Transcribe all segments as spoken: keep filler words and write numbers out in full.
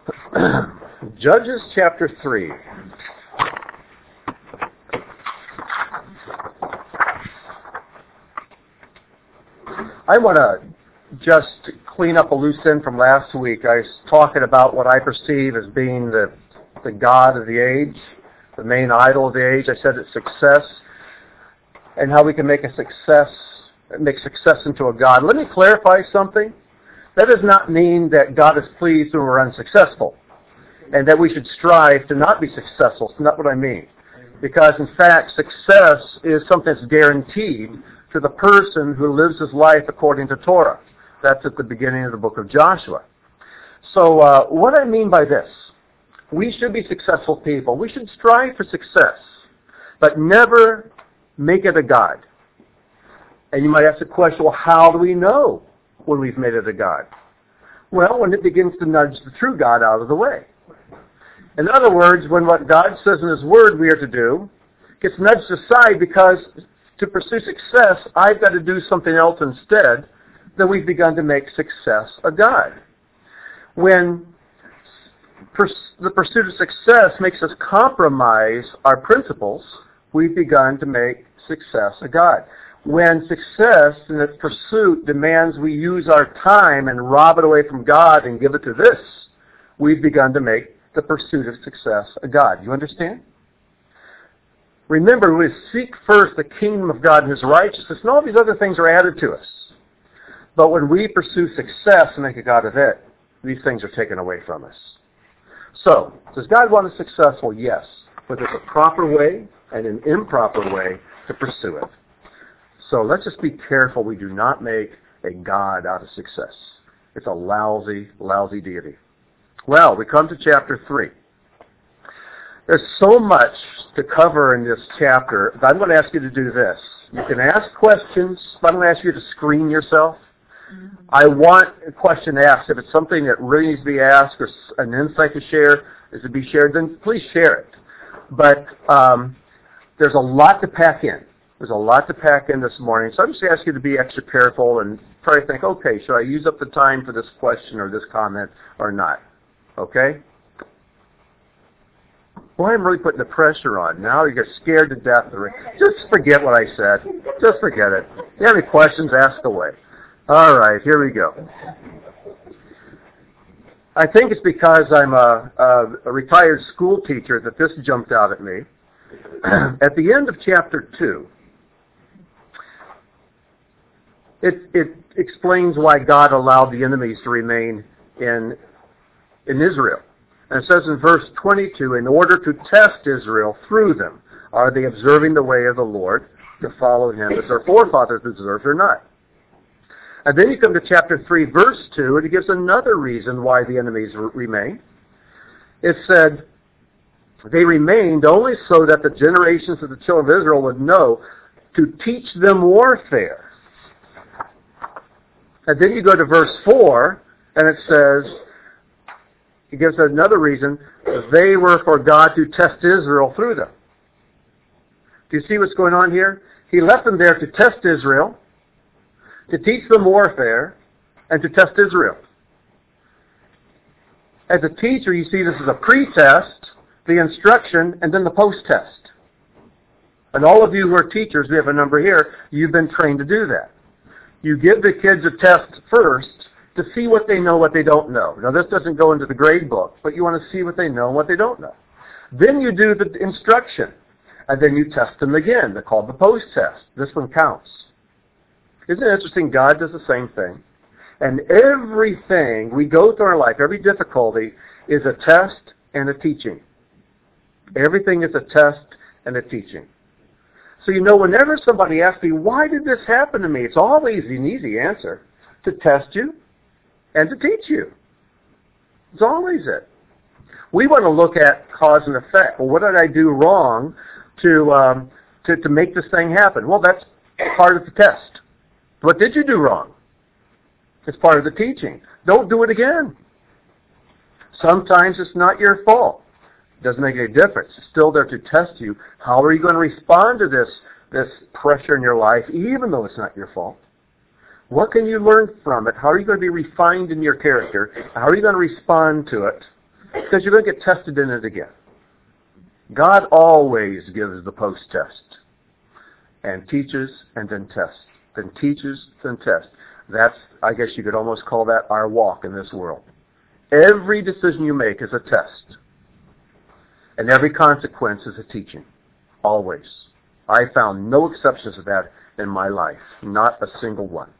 Judges chapter three. I want to just clean up a loose end from last week. I was talking about what I perceive as being the, the God of the age, the main idol of the age. I said it's success, and how we can make a success, make success into a God. Let me clarify something. That does not mean that God is pleased when we're unsuccessful, and that we should strive to not be successful. It's not what I mean. Because, in fact, success is something that's guaranteed to the person who lives his life according to Torah. That's at the beginning of the book of Joshua. So uh, what I mean by this, we should be successful people. We should strive for success, but never make it a God. And you might ask the question, well, how do we know when we've made it a God? Well, when it begins to nudge the true God out of the way. In other words, when what God says in His Word we are to do gets nudged aside because to pursue success, I've got to do something else instead, then we've begun to make success a God. When pers- the pursuit of success makes us compromise our principles, we've begun to make success a God. When success in its pursuit demands we use our time and rob it away from God and give it to this, we've begun to make the pursuit of success a God. You understand? Remember, we seek first the kingdom of God and His righteousness, and all these other things are added to us. But when we pursue success and make a God of it, these things are taken away from us. So, does God want us successful? Yes. But there's a proper way and an improper way to pursue it. So let's just be careful we do not make a God out of success. It's a lousy, lousy deity. Well, we come to chapter three. There's so much to cover in this chapter that I'm going to ask you to do this. You can ask questions, but I'm going to ask you to screen yourself. I want a question asked. If it's something that really needs to be asked or an insight to share is to be shared, then please share it. But um, there's a lot to pack in. There's a lot to pack in this morning. So I'm just going to ask you to be extra careful and try to think, okay, should I use up the time for this question or this comment or not? Okay? Boy, I'm really putting the pressure on. Now you get scared to death. Just forget what I said. Just forget it. If you have any questions, ask away. All right, here we go. I think it's because I'm a, a, a retired school teacher that this jumped out at me. At the end of chapter two, it, it explains why God allowed the enemies to remain in, in Israel. And it says in verse twenty-two, in order to test Israel through them, are they observing the way of the Lord to follow Him as their forefathers observed or not? And then you come to chapter three, verse two, and it gives another reason why the enemies remain. It said, they remained only so that the generations of the children of Israel would know to teach them warfare. And then you go to verse four, and it says, it gives another reason, they were for God to test Israel through them. Do you see what's going on here? He left them there to test Israel, to teach them warfare, and to test Israel. As a teacher, you see this as a pre-test, the instruction, and then the post-test. And all of you who are teachers, we have a number here, you've been trained to do that. You give the kids a test first to see what they know, what they don't know. Now, this doesn't go into the grade book, but you want to see what they know and what they don't know. Then you do the instruction, and then you test them again. They're called the post-test. This one counts. Isn't it interesting? God does the same thing. And everything we go through our life, every difficulty, is a test and a teaching. Everything is a test and a teaching. So you know, whenever somebody asks me, why did this happen to me? It's always an easy answer. To test you and to teach you. It's always it. We want to look at cause and effect. Well, what did I do wrong to, um, to, to make this thing happen? Well, that's part of the test. What did you do wrong? It's part of the teaching. Don't do it again. Sometimes it's not your fault. It doesn't make any difference. It's still there to test you. How are you going to respond to this, this pressure in your life, even though it's not your fault? What can you learn from it? How are you going to be refined in your character? How are you going to respond to it? Because you're going to get tested in it again. God always gives the post-test. And teaches and then tests. Then teaches, then tests. That's, I guess you could almost call that our walk in this world. Every decision you make is a test. And every consequence is a teaching. Always. I found no exceptions to that in my life. Not a single one.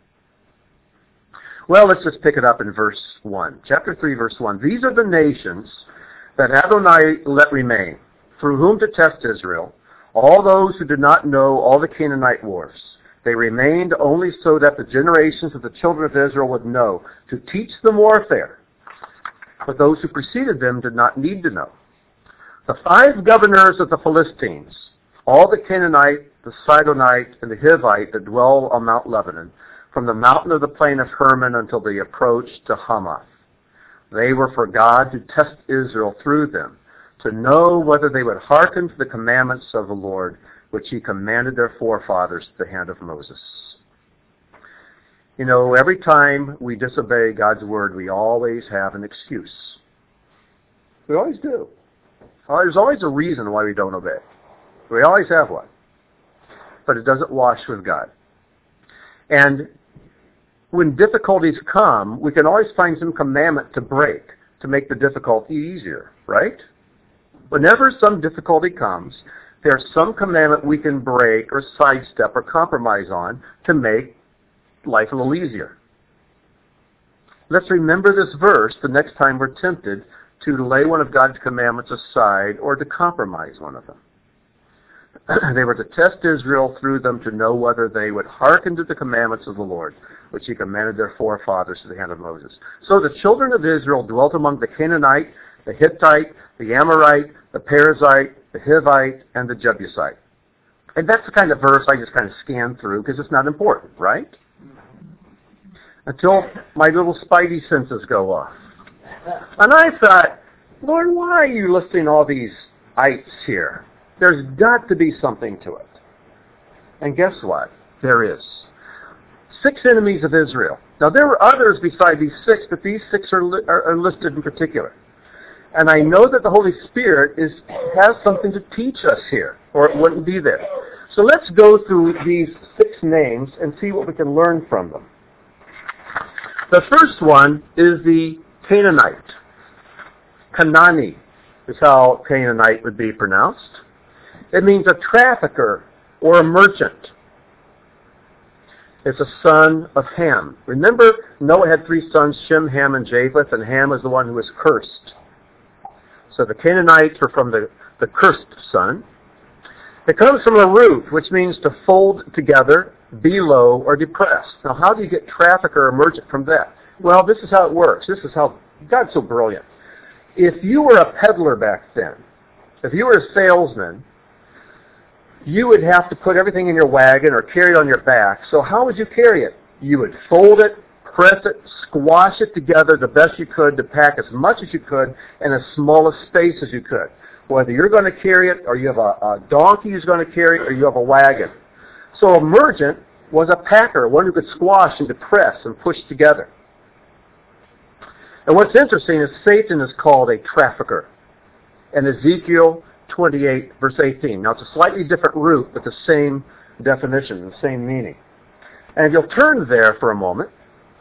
Well, let's just pick it up in verse one. Chapter three, verse one. These are the nations that Adonai let remain, through whom to test Israel, all those who did not know all the Canaanite wars. They remained only so that the generations of the children of Israel would know, to teach them warfare. But those who preceded them did not need to know. The five governors of the Philistines, all the Canaanite, the Sidonite, and the Hivite that dwell on Mount Lebanon, from the mountain of the plain of Hermon until they approached to Hamath. They were for God to test Israel through them, to know whether they would hearken to the commandments of the Lord, which he commanded their forefathers to the hand of Moses. You know, every time we disobey God's word, we always have an excuse. We always do. There's always a reason why we don't obey. We always have one. But it doesn't wash with God. And when difficulties come, we can always find some commandment to break to make the difficulty easier, right? Whenever some difficulty comes, there's some commandment we can break or sidestep or compromise on to make life a little easier. Let's remember this verse the next time we're tempted to lay one of God's commandments aside or to compromise one of them. They were to test Israel through them to know whether they would hearken to the commandments of the Lord, which he commanded their forefathers to the hand of Moses. So the children of Israel dwelt among the Canaanite, the Hittite, the Amorite, the Perizzite, the Hivite, and the Jebusite. And that's the kind of verse I just kind of scan through because it's not important, right? Until my little spidey senses go off. And I thought, Lord, why are you listing all these ites here? There's got to be something to it. And guess what? There is. Six enemies of Israel. Now, there were others beside these six, but these six are, li- are, are listed in particular. And I know that the Holy Spirit is has something to teach us here, or it wouldn't be there. So let's go through these six names and see what we can learn from them. The first one is the Canaanite. Kanani is how Canaanite would be pronounced. It means a trafficker or a merchant. It's a son of Ham. Remember, Noah had three sons, Shem, Ham, and Japheth, and Ham was the one who was cursed. So the Canaanites were from the, the cursed son. It comes from a root, which means to fold together, be low, or depressed. Now, how do you get trafficker or merchant from that? Well, this is how it works. This is how God's so brilliant. If you were a peddler back then, if you were a salesman, you would have to put everything in your wagon or carry it on your back. So how would you carry it? You would fold it, press it, squash it together the best you could to pack as much as you could in as small a space as you could. Whether you're going to carry it or you have a, a donkey who's going to carry it or you have a wagon. So a merchant was a packer, one who could squash and depress and push together. And what's interesting is Satan is called a trafficker. In Ezekiel twenty-eight, verse eighteen. Now, it's a slightly different root, but the same definition, the same meaning. And if you'll turn there for a moment,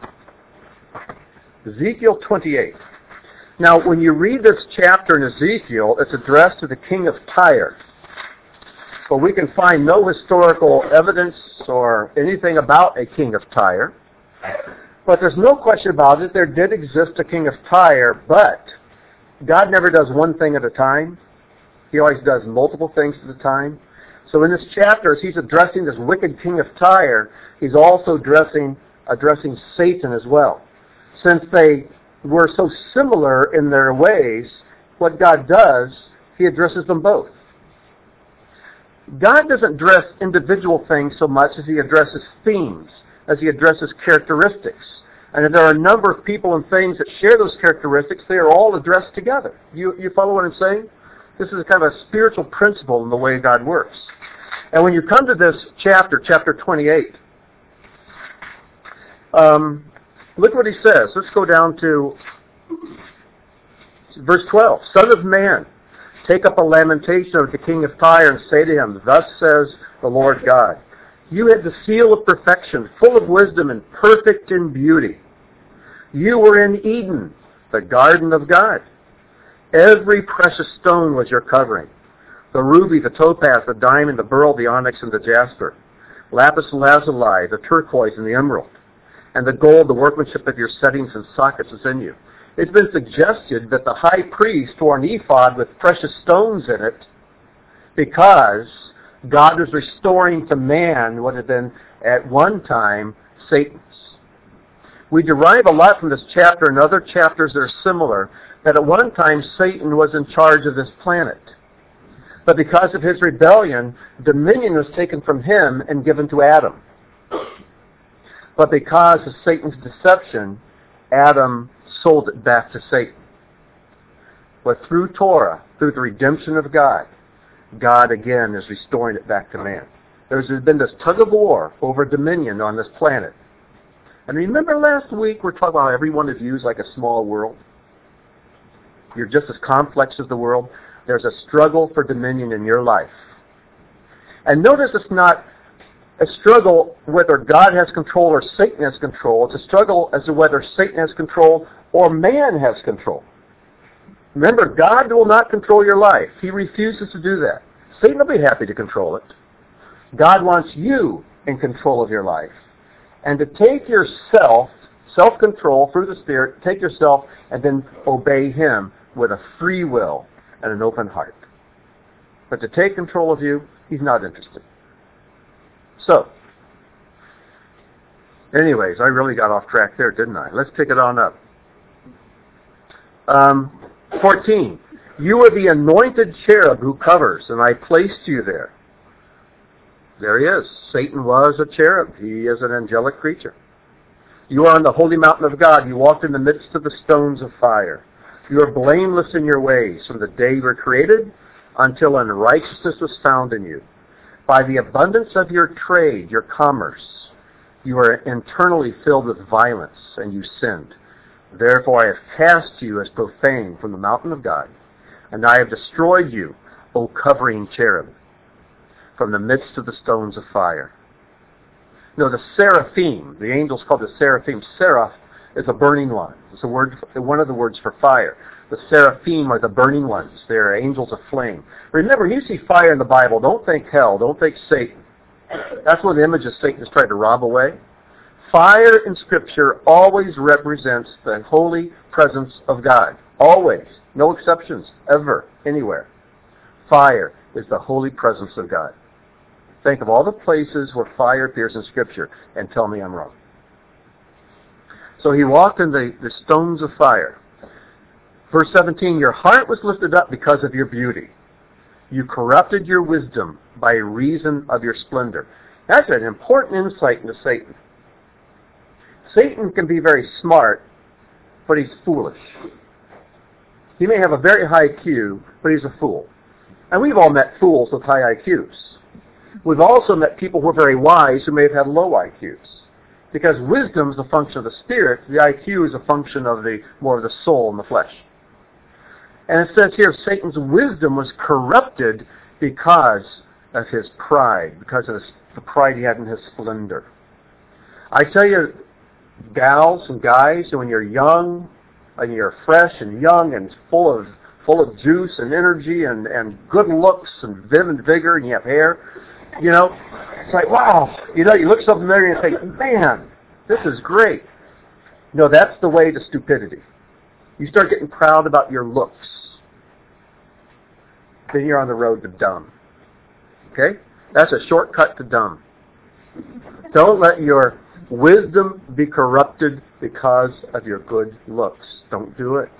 Ezekiel twenty-eight. Now, when you read this chapter in Ezekiel, it's addressed to the king of Tyre. But we can find no historical evidence or anything about a king of Tyre. But there's no question about it. There did exist a king of Tyre, but God never does one thing at a time. He always does multiple things at a time. So in this chapter, as he's addressing this wicked king of Tyre, he's also addressing, addressing Satan as well. Since they were so similar in their ways, what God does, he addresses them both. God doesn't address individual things so much as he addresses themes, as he addresses characteristics. And if there are a number of people and things that share those characteristics, they are all addressed together. You, you follow what I'm saying? This is kind of a spiritual principle in the way God works. And when you come to this chapter, chapter twenty-eight, um, look what he says. Let's go down to Verse twelve, Son of man, take up a lamentation of the king of Tyre and say to him, Thus says the Lord God, you had the seal of perfection, full of wisdom and perfect in beauty. You were in Eden, the garden of God. Every precious stone was your covering. The ruby, the topaz, the diamond, the beryl, the onyx, and the jasper. Lapis lazuli, the turquoise, and the emerald. And the gold, the workmanship of your settings and sockets is in you. It's been suggested that the high priest wore an ephod with precious stones in it because God was restoring to man what had been at one time Satan's. We derive a lot from this chapter and other chapters that are similar, that at one time Satan was in charge of this planet. But because of his rebellion, dominion was taken from him and given to Adam. But because of Satan's deception, Adam sold it back to Satan. But through Torah, through the redemption of God, God again is restoring it back to man. There's been this tug of war over dominion on this planet. And remember last week we talked about how every one of you is like a small world? You're just as complex as the world. There's a struggle for dominion in your life. And notice it's not a struggle whether God has control or Satan has control. It's a struggle as to whether Satan has control or man has control. Remember, God will not control your life. He refuses to do that. Satan will be happy to control it. God wants you in control of your life. And to take yourself, self-control through the Spirit, take yourself and then obey Him with a free will and an open heart. But to take control of you, He's not interested. So, anyways, I really got off track there, didn't I? Let's pick it on up. Um, fourteen. You are the anointed cherub who covers, and I placed you there. There he is. Satan was a cherub. He is an angelic creature. You are on the holy mountain of God. You walked in the midst of the stones of fire. You are blameless in your ways from the day you were created until unrighteousness was found in you. By the abundance of your trade, your commerce, you are internally filled with violence, and you sinned. Therefore I have cast you as profane from the mountain of God, and I have destroyed you, O covering cherub, from the midst of the stones of fire. No, the seraphim, the angels called the seraphim. Seraph is a burning one. It's a word, one of the words for fire. The seraphim are the burning ones. They are angels of flame. Remember, when you see fire in the Bible, don't think hell. Don't think Satan. That's one of the images Satan has tried to rob away. Fire in Scripture always represents the holy presence of God. Always. No exceptions. Ever. Anywhere. Fire is the holy presence of God. Think of all the places where fire appears in Scripture and tell me I'm wrong. So he walked in the, the stones of fire. Verse seventeen, your heart was lifted up because of your beauty. You corrupted your wisdom by reason of your splendor. That's an important insight into Satan. Satan can be very smart, but he's foolish. He may have a very high I Q, but he's a fool. And we've all met fools with high I Qs. We've also met people who are very wise who may have had low I Qs. Because wisdom is a function of the spirit, the I Q is a function of the more of the soul and the flesh. And it says here, Satan's wisdom was corrupted because of his pride, because of his, the pride he had in his splendor. I tell you, gals and guys, when you're young, and you're fresh and young and full of full of juice and energy and, and good looks and vim and vigor, and you have hair, you know, it's like, wow, you know, you look something there and you think, man, this is great. No, that's the way to stupidity. You start getting proud about your looks. Then you're on the road to dumb. Okay? That's a shortcut to dumb. Don't let your wisdom be corrupted because of your good looks. Don't do it.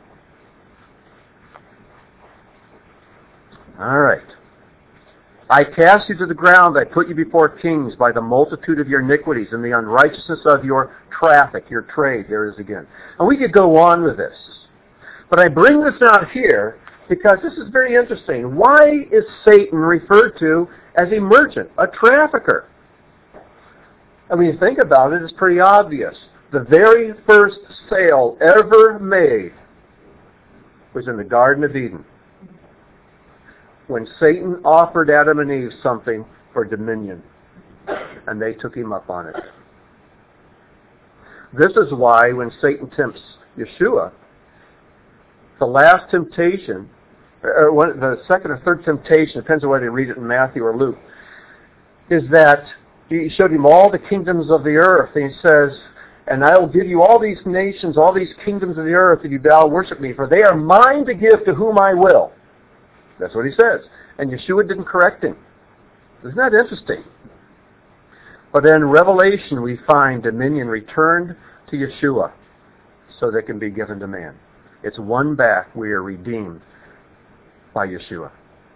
All right. I cast you to the ground. I put you before kings by the multitude of your iniquities and the unrighteousness of your traffic, your trade. There it is again. And we could go on with this. But I bring this out here because this is very interesting. Why is Satan referred to as a merchant, a trafficker? And when you think about it, it's pretty obvious. The very first sale ever made was in the Garden of Eden, when Satan offered Adam and Eve something for dominion, and they took him up on it. This is why when Satan tempts Yeshua, the last temptation, or one, the second or third temptation, depends on whether you read it in Matthew or Luke, is that he showed him all the kingdoms of the earth, and he says, and I will give you all these nations, all these kingdoms of the earth, if you bow and worship me, for they are mine to give to whom I will. That's what he says. And Yeshua didn't correct him. Isn't that interesting? But in Revelation we find dominion returned to Yeshua so that it can be given to man. It's won back. We are redeemed by Yeshua.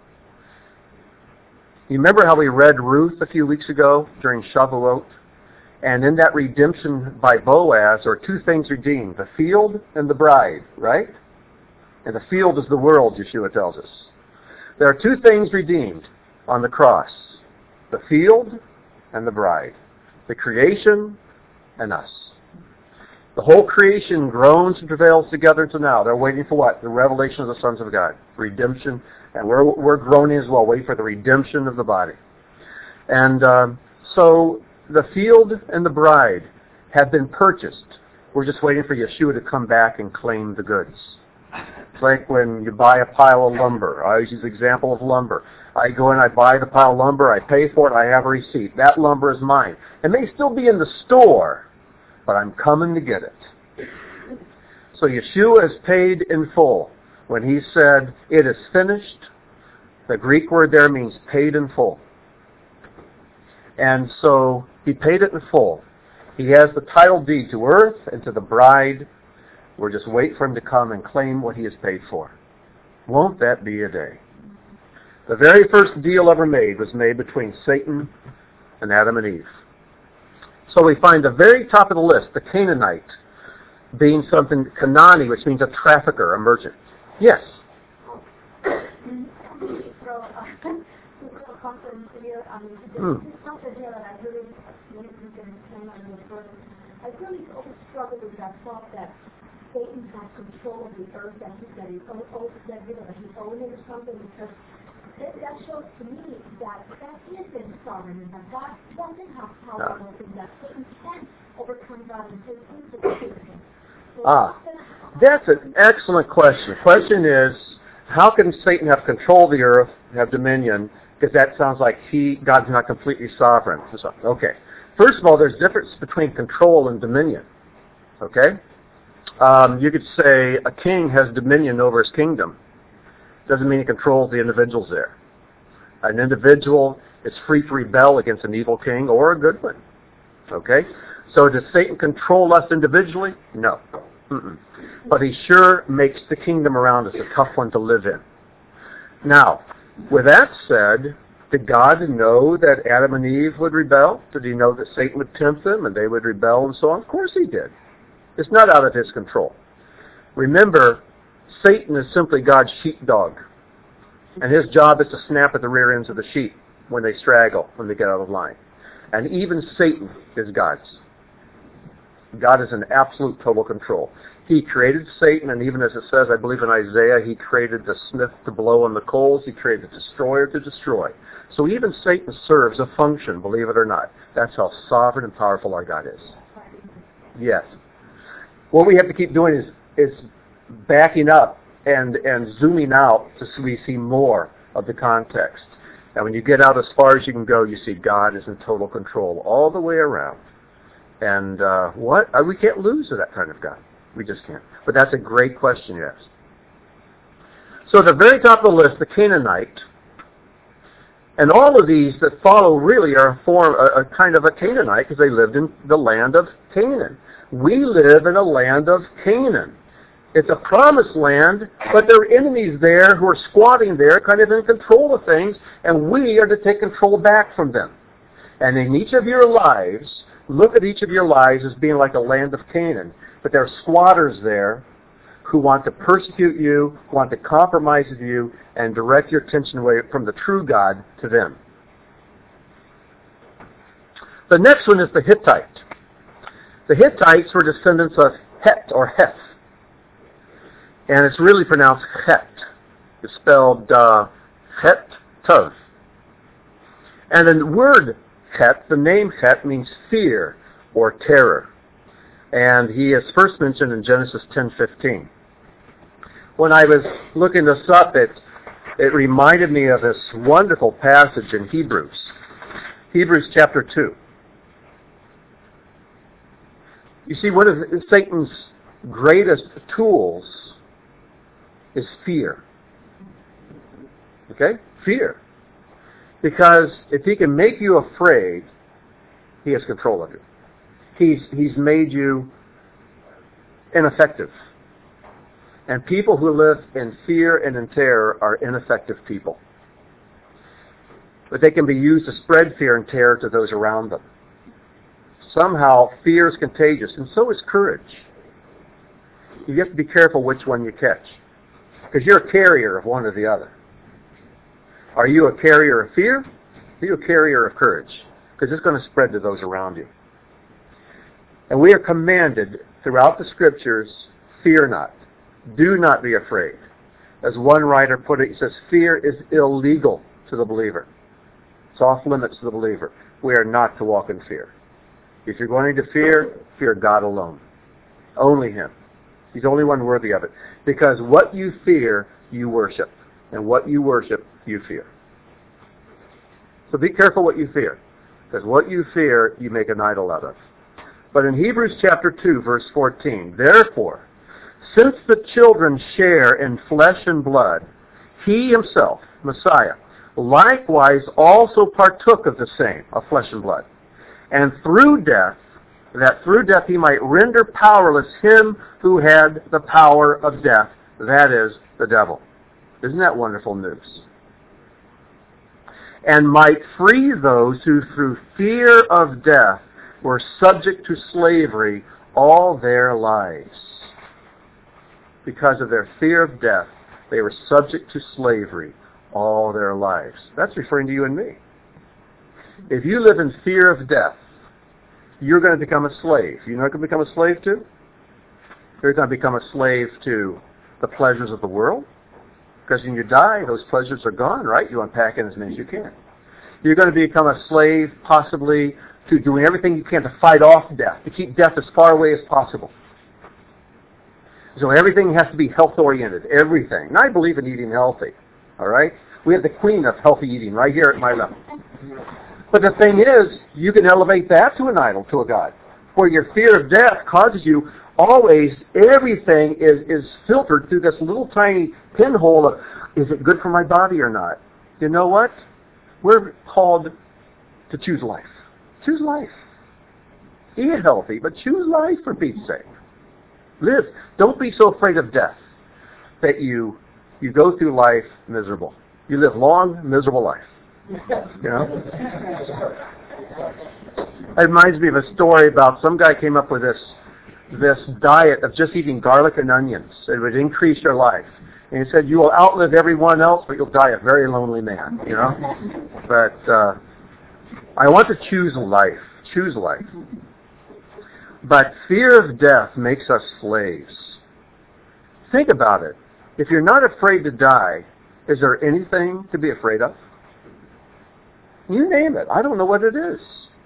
You remember how we read Ruth a few weeks ago during Shavuot? And in that redemption by Boaz are two things redeemed, the field and the bride, right? And the field is the world, Yeshua tells us. There are two things redeemed on the cross, the field and the bride, the creation and us. The whole creation groans and travails together until now. They're waiting for what? The revelation of the sons of God, redemption. And we're, we're groaning as well, waiting for the redemption of the body. And um, so the field and the bride have been purchased. We're just waiting for Yeshua to come back and claim the goods. It's like when you buy a pile of lumber. I always use the example of lumber. I go in, I buy the pile of lumber, I pay for it, I have a receipt. That lumber is mine. It may still be in the store, but I'm coming to get it. So Yeshua has paid in full. When he said, it is finished, the Greek word there means paid in full. And so he paid it in full. He has the title deed to earth and to the bride. We're just waiting for him to come and claim what he has paid for. Won't that be a day? The very first deal ever made was made between Satan and Adam and Eve. So we find the very top of the list, the Canaanite, being something, Kanani, which means a trafficker, a merchant. Yes? Hmm. I really always struggle with that thought that Satan has control of the earth, that he that he owns that he owns it or something, because that, that shows to me that that is his sovereign and that God doesn't have power over him, that Satan can't overcome God and take him to the kingdom. So ah, that's an excellent question. The question is, how can Satan have control of the earth, have dominion? Because that sounds like he, God's not completely sovereign. Okay. First of all, there's a difference between control and dominion. Okay? Um, you could say a king has dominion over his kingdom. Doesn't mean he controls the individuals there. An individual is free to rebel against an evil king or a good one. Okay? So does Satan control us individually? No. Mm-mm. But he sure makes the kingdom around us a tough one to live in. Now, with that said, did God know that Adam and Eve would rebel? Did he know that Satan would tempt them and they would rebel and so on? Of course he did. It's not out of his control. Remember, Satan is simply God's sheepdog. And his job is to snap at the rear ends of the sheep when they straggle, when they get out of line. And even Satan is God's. God is in absolute total control. He created Satan, and even as it says, I believe in Isaiah, he created the smith to blow on the coals. He created the destroyer to destroy. So even Satan serves a function, believe it or not. That's how sovereign and powerful our God is. Yes. What we have to keep doing is, is backing up and, and zooming out so we see more of the context. And when you get out as far as you can go, you see God is in total control all the way around. And uh, what? We can't lose to that kind of God. We just can't. But that's a great question you asked. So at the very top of the list, the Canaanite, and all of these that follow really are a form, a, a kind of a Canaanite because they lived in the land of Canaan. We live in a land of Canaan. It's a promised land, but there are enemies there who are squatting there, kind of in control of things, and we are to take control back from them. And in each of your lives, look at each of your lives as being like a land of Canaan. But there are squatters there who want to persecute you, want to compromise with you, and direct your attention away from the true God to them. The next one is the Hittite. The Hittites were descendants of Het or Heth. And it's really pronounced chet. It's spelled uh, chet tov. And the word chet, the name chet, means fear or terror. And he is first mentioned in Genesis ten fifteen. When I was looking this up, it, it reminded me of this wonderful passage in Hebrews. Hebrews chapter two. You see, one of Satan's greatest tools is fear. Okay? Fear. Because if he can make you afraid, he has control of you. He's, he's made you ineffective. And people who live in fear and in terror are ineffective people. But they can be used to spread fear and terror to those around them. Somehow, fear is contagious, and so is courage. You have to be careful which one you catch, because you're a carrier of one or the other. Are you a carrier of fear? Are you a carrier of courage? Because it's going to spread to those around you. And we are commanded throughout the Scriptures, fear not. Do not be afraid. As one writer put it, he says, fear is illegal to the believer. It's off limits to the believer. We are not to walk in fear. If you're going to fear, fear God alone. Only Him. He's the only one worthy of it. Because what you fear, you worship. And what you worship, you fear. So be careful what you fear. Because what you fear, you make an idol out of. But in Hebrews chapter two, verse fourteen, therefore, since the children share in flesh and blood, He Himself, Messiah, likewise also partook of the same, of flesh and blood. And through death, that through death He might render powerless him who had the power of death, that is, the devil. Isn't that wonderful news? And might free those who through fear of death were subject to slavery all their lives. Because of their fear of death, they were subject to slavery all their lives. That's referring to you and me. If you live in fear of death, you're going to become a slave. You know what you're going to become a slave to? You're going to become a slave to the pleasures of the world. Because when you die, those pleasures are gone, right? You unpack it as many as you can. You're going to become a slave, possibly, to doing everything you can to fight off death, to keep death as far away as possible. So everything has to be health-oriented, everything. And I believe in eating healthy, all right? We have the queen of healthy eating right here at my level. But the thing is, you can elevate that to an idol, to a god, where your fear of death causes you always, everything is, is filtered through this little tiny pinhole of, is it good for my body or not? You know what? We're called to choose life. Choose life. Eat healthy, but choose life for Pete's sake. Live. Don't be so afraid of death that you you go through life miserable. You live long, miserable life. You know? It reminds me of a story about some guy came up with this this diet of just eating garlic and onions. It would increase your life. And he said, you will outlive everyone else, but you'll die a very lonely man, you know? But uh, I want to choose life. Choose life. But fear of death makes us slaves. Think about it. If you're not afraid to die, is there anything to be afraid of? You name it. I don't know what it is.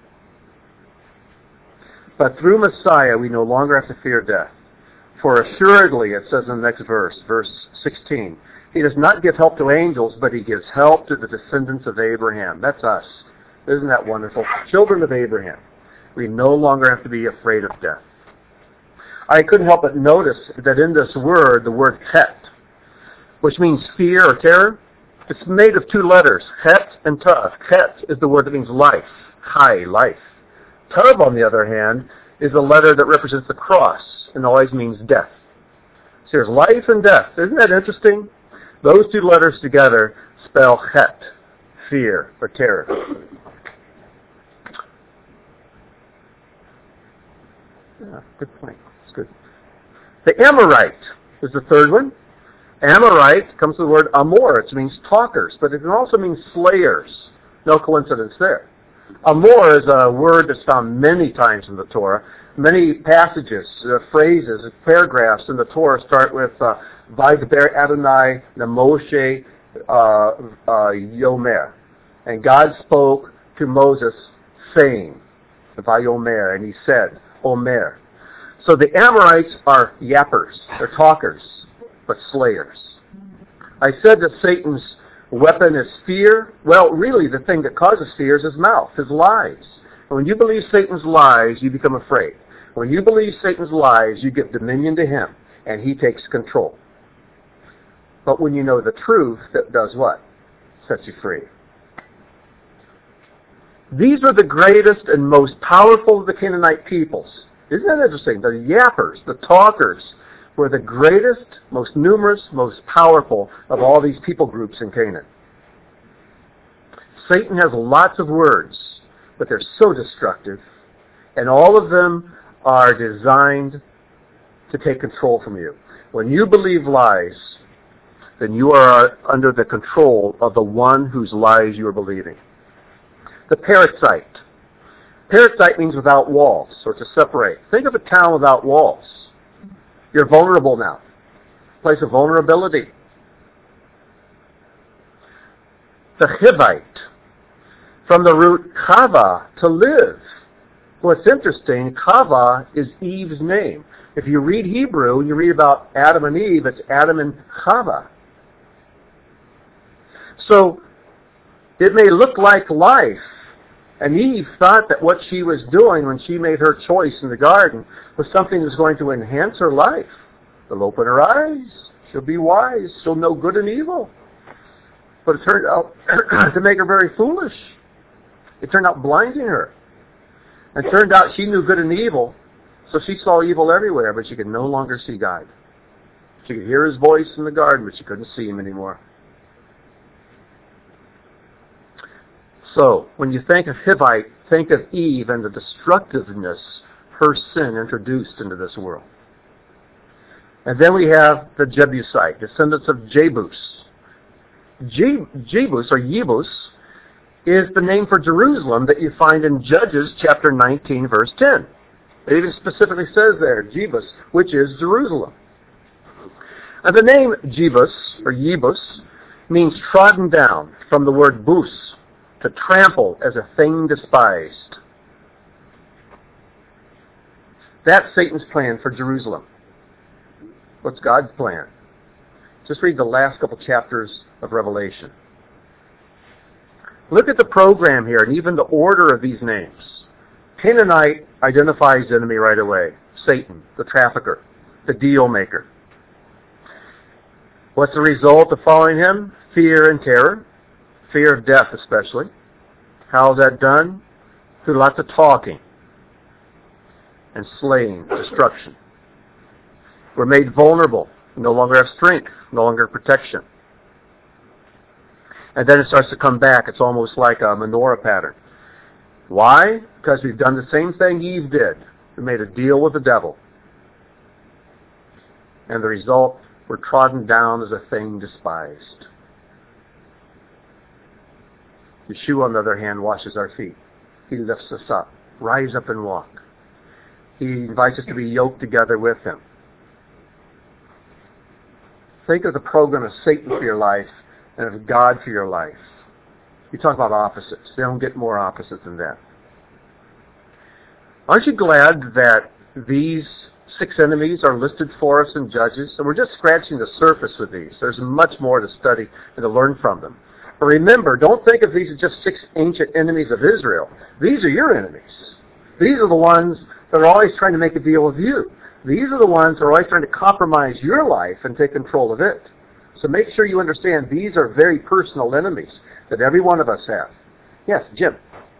But through Messiah, we no longer have to fear death. For assuredly, it says in the next verse, verse sixteen, He does not give help to angels, but He gives help to the descendants of Abraham. That's us. Isn't that wonderful? Children of Abraham. We no longer have to be afraid of death. I couldn't help but notice that in this word, the word chet, which means fear or terror, it's made of two letters, het and tav. Chet is the word that means life, chai, life. Tav, on the other hand, is a letter that represents the cross and always means death. So there's life and death. Isn't that interesting? Those two letters together spell het, fear or terror. Yeah, good point. That's good. The Amorite is the third one. Amorite comes from the word amor. It means talkers, but it can also mean slayers. No coincidence there. Amor is a word that's found many times in the Torah, Many passages, uh, phrases, paragraphs in the Torah start with uh, Vaydaber Adonai Moshe uh, uh, Yomer. And God spoke to Moses saying, Vayomer, and he said, Omer. So the Amorites are yappers, they're talkers, but slayers. I said that Satan's weapon is fear. Well, really the thing that causes fear is his mouth, his lies. And when you believe Satan's lies, you become afraid. When you believe Satan's lies, you give dominion to him, and he takes control. But when you know the truth, that does what? Sets you free. These were the greatest and most powerful of the Canaanite peoples. Isn't that interesting? The yappers, the talkers, were the greatest, most numerous, most powerful of all these people groups in Canaan. Satan has lots of words, but they're so destructive, and all of them are designed to take control from you. When you believe lies, then you are under the control of the one whose lies you are believing. The parasite. Parasite means without walls, or to separate. Think of a town without walls. You're vulnerable now. Place of vulnerability. The Hivite. From the root chava, to live. What's interesting, Chava is Eve's name. If you read Hebrew and you read about Adam and Eve, it's Adam and Chava. So it may look like life, and Eve thought that what she was doing when she made her choice in the garden was something that was going to enhance her life. It'll open her eyes. She'll be wise. She'll know good and evil. But it turned out to make her very foolish. It turned out blinding her. And it turned out she knew good and evil, so she saw evil everywhere, but she could no longer see God. She could hear his voice in the garden, but she couldn't see him anymore. So, when you think of Hivite, think of Eve and the destructiveness her sin introduced into this world. And then we have the Jebusite, descendants of Jebus. Je- Jebus, or Yebus, is the name for Jerusalem that you find in Judges chapter nineteen, verse ten. It even specifically says there, Jebus, which is Jerusalem. And the name Jebus, or Yebus, means trodden down, from the word bus, to trample as a thing despised. That's Satan's plan for Jerusalem. What's God's plan? Just read the last couple chapters of Revelation. Look at the program here and even the order of these names. Canaanite identifies the enemy right away. Satan, the trafficker, the deal maker. What's the result of following him? Fear and terror. Fear of death especially. How is that done? Through lots of talking and slaying, destruction. We're made vulnerable. We no longer have strength, no longer protection. And then it starts to come back. It's almost like a menorah pattern. Why? Because we've done the same thing Eve did. We made a deal with the devil. And the result, we're trodden down as a thing despised. Yeshua, on the other hand, washes our feet. He lifts us up. Rise up and walk. He invites us to be yoked together with him. Think of the program of Satan for your life and of God for your life. You talk about opposites. They don't get more opposite than that. Aren't you glad that these six enemies are listed for us in Judges? And we're just scratching the surface with these. There's much more to study and to learn from them. But remember, don't think of these as just six ancient enemies of Israel. These are your enemies. These are the ones that are always trying to make a deal with you. These are the ones that are always trying to compromise your life and take control of it. So make sure you understand these are very personal enemies that every one of us have. Yes, Jim.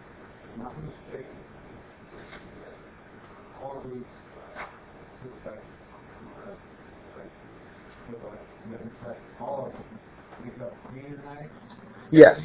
Yes.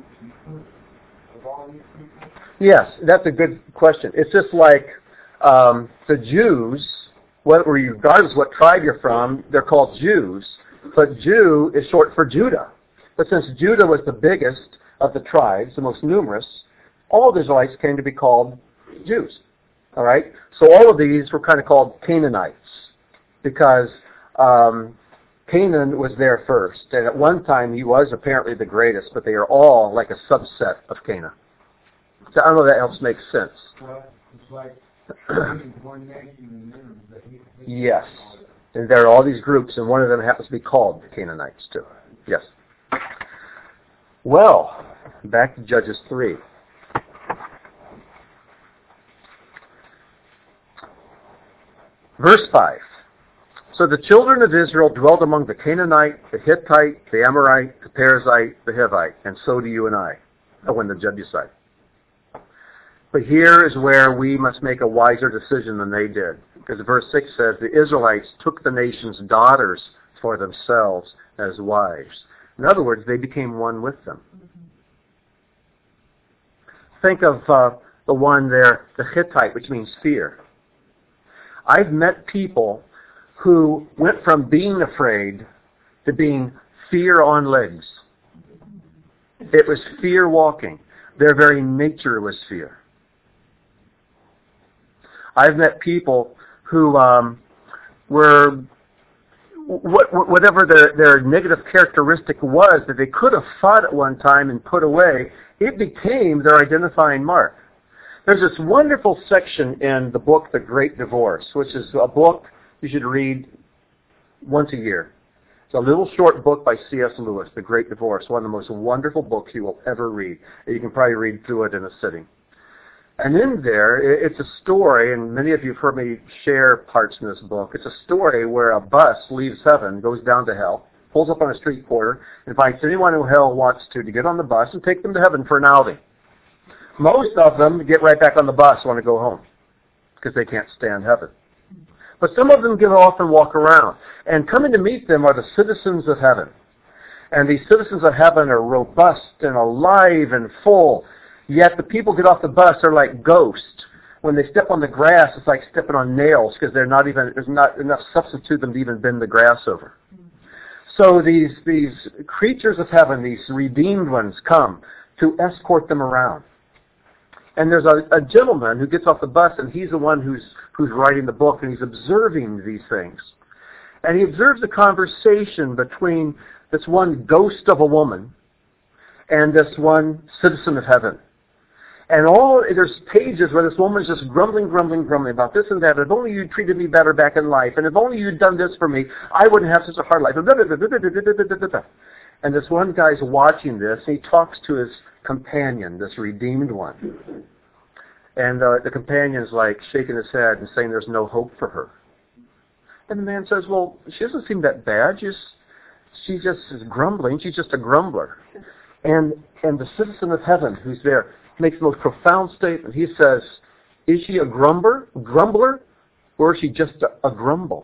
Yes, that's a good question. It's just like um, the Jews, whether regardless of what tribe you're from, they're called Jews. But Jew is short for Judah. But since Judah was the biggest of the tribes, the most numerous, all the Israelites came to be called Jews. All right? So all of these were kind of called Canaanites because um, Canaan was there first. And at one time he was apparently the greatest, but they are all like a subset of Canaan. So I don't know if that helps make sense. Well, it's like one nation and then Yes. And there are all these groups, and one of them happens to be called the Canaanites too. Yes. Well, back to Judges three. Verse five. So the children of Israel dwelt among the Canaanite, the Hittite, the Amorite, the Perizzite, the Hivite, and so do you and I, oh, and the Jebusite. But here is where we must make a wiser decision than they did. Because verse six says, the Israelites took the nation's daughters for themselves as wives. In other words, they became one with them. Think of uh, the one there, the Hittite, which means fear. I've met people who went from being afraid to being fear on legs. It was fear walking. Their very nature was fear. I've met people who um, were, what, whatever their, their negative characteristic was that they could have fought at one time and put away, it became their identifying mark. There's this wonderful section in the book, The Great Divorce, which is a book you should read once a year. It's a little short book by C S Lewis, The Great Divorce, one of the most wonderful books you will ever read. You can probably read through it in a sitting. And in there, it's a story, and many of you have heard me share parts in this book. It's a story where a bus leaves heaven, goes down to hell, pulls up on a street corner, invites anyone who hell wants to to get on the bus and take them to heaven for an outing. Most of them get right back on the bus and want to go home because they can't stand heaven. But some of them get off and walk around. And coming to meet them are the citizens of heaven. And these citizens of heaven are robust and alive and full. Yet the people get off the bus are like ghosts. When they step on the grass, it's like stepping on nails because they're not even there's not enough substance to them to even bend the grass over. So these these creatures of heaven, these redeemed ones, come to escort them around. And there's a, a gentleman who gets off the bus, and he's the one who's who's writing the book, and he's observing these things. And he observes a conversation between this one ghost of a woman and this one citizen of heaven. And all there's pages where this woman's just grumbling, grumbling, grumbling about this and that. If only you'd treated me better back in life, and if only you'd done this for me, I wouldn't have such a hard life. And this one guy's watching this, and he talks to his companion, this redeemed one. And uh, the companion's like shaking his head and saying there's no hope for her. And the man says, well, she doesn't seem that bad. She's, she just is grumbling. She's just a grumbler. And and the citizen of heaven who's there makes the most profound statement. He says, is she a grumbler, grumbler, or is she just a, a grumble?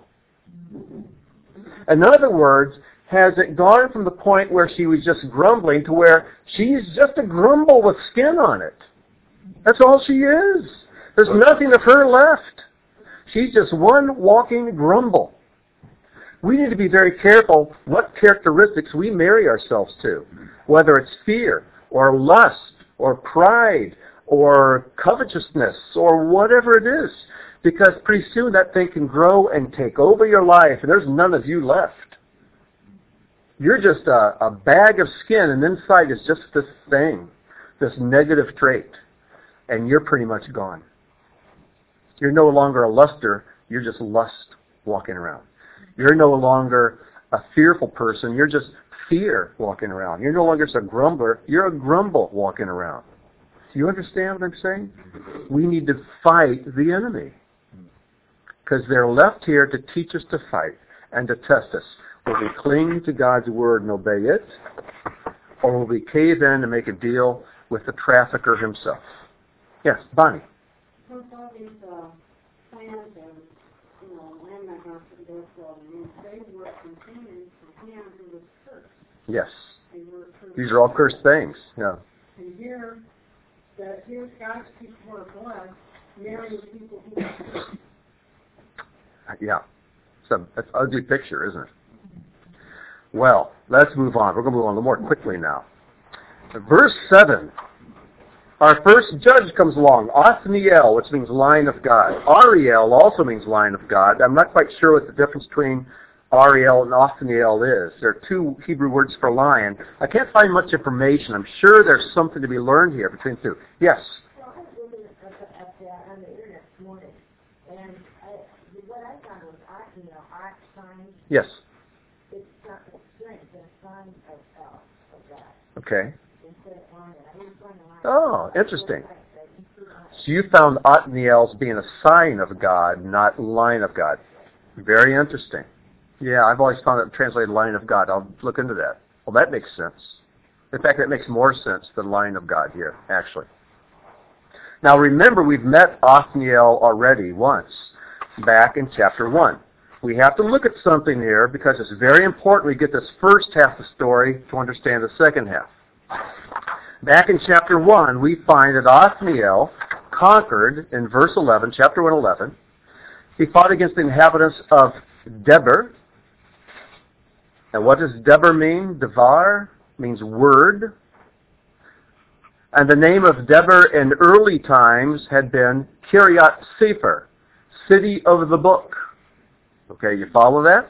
In other words, has it gone from the point where she was just grumbling to where she's just a grumble with skin on it? That's all she is. There's nothing of her left. She's just one walking grumble. We need to be very careful what characteristics we marry ourselves to, whether it's fear or lust or pride or covetousness or whatever it is, because pretty soon that thing can grow and take over your life, and there's none of you left. You're just a, a bag of skin, and inside is just this thing, this negative trait, and you're pretty much gone. You're no longer a luster, you're just lust walking around. You're no longer a fearful person, you're just fear walking around. You're no longer just a grumbler, you're a grumble walking around. Do you understand what I'm saying? We need to fight the enemy, because they're left here to teach us to fight and to test us. Will we cling to God's word and obey it, or will we cave in and make a deal with the trafficker himself? Yes, Bonnie. Since all these uh, plans and, you know, landmark houses and death row, and they were continuing from him who was cursed. Yes. They were cursed. These are all cursed things. Yeah. And here, that here's God's people who are blessed, marrying people who are cursed. Yeah. So that's an ugly picture, isn't it? Well, let's move on. We're going to move on a little more quickly now. Verse seven. Our first judge comes along, Othniel, which means line of God. Ariel also means line of God. I'm not quite sure what the difference between Ariel and Othniel is. There are two Hebrew words for lion. I can't find much information. I'm sure there's something to be learned here between the two. Yes? Well, I was looking at, at, at that on the internet this morning, and I, what I found was art, you know, art signs. Yes. It's not a strength, it's a sign of, uh, of that. Okay. Instead of line, I didn't find a line. Oh, interesting. So you found Othniel's being a sign of God, not line of God. Very interesting. Yeah, I've always found it translated line of God. I'll look into that. Well, that makes sense. In fact, that makes more sense than line of God here, actually. Now remember, we've met Othniel already once, back in chapter one. We have to look at something here because it's very important we get this first half of the story to understand the second half. Back in chapter one, we find that Othniel conquered, in verse eleven, chapter one, eleven, he fought against the inhabitants of Debir. And what does Debir mean? Devar means word. And the name of Debir in early times had been Kiryat Sefer, city of the book. Okay, you follow that?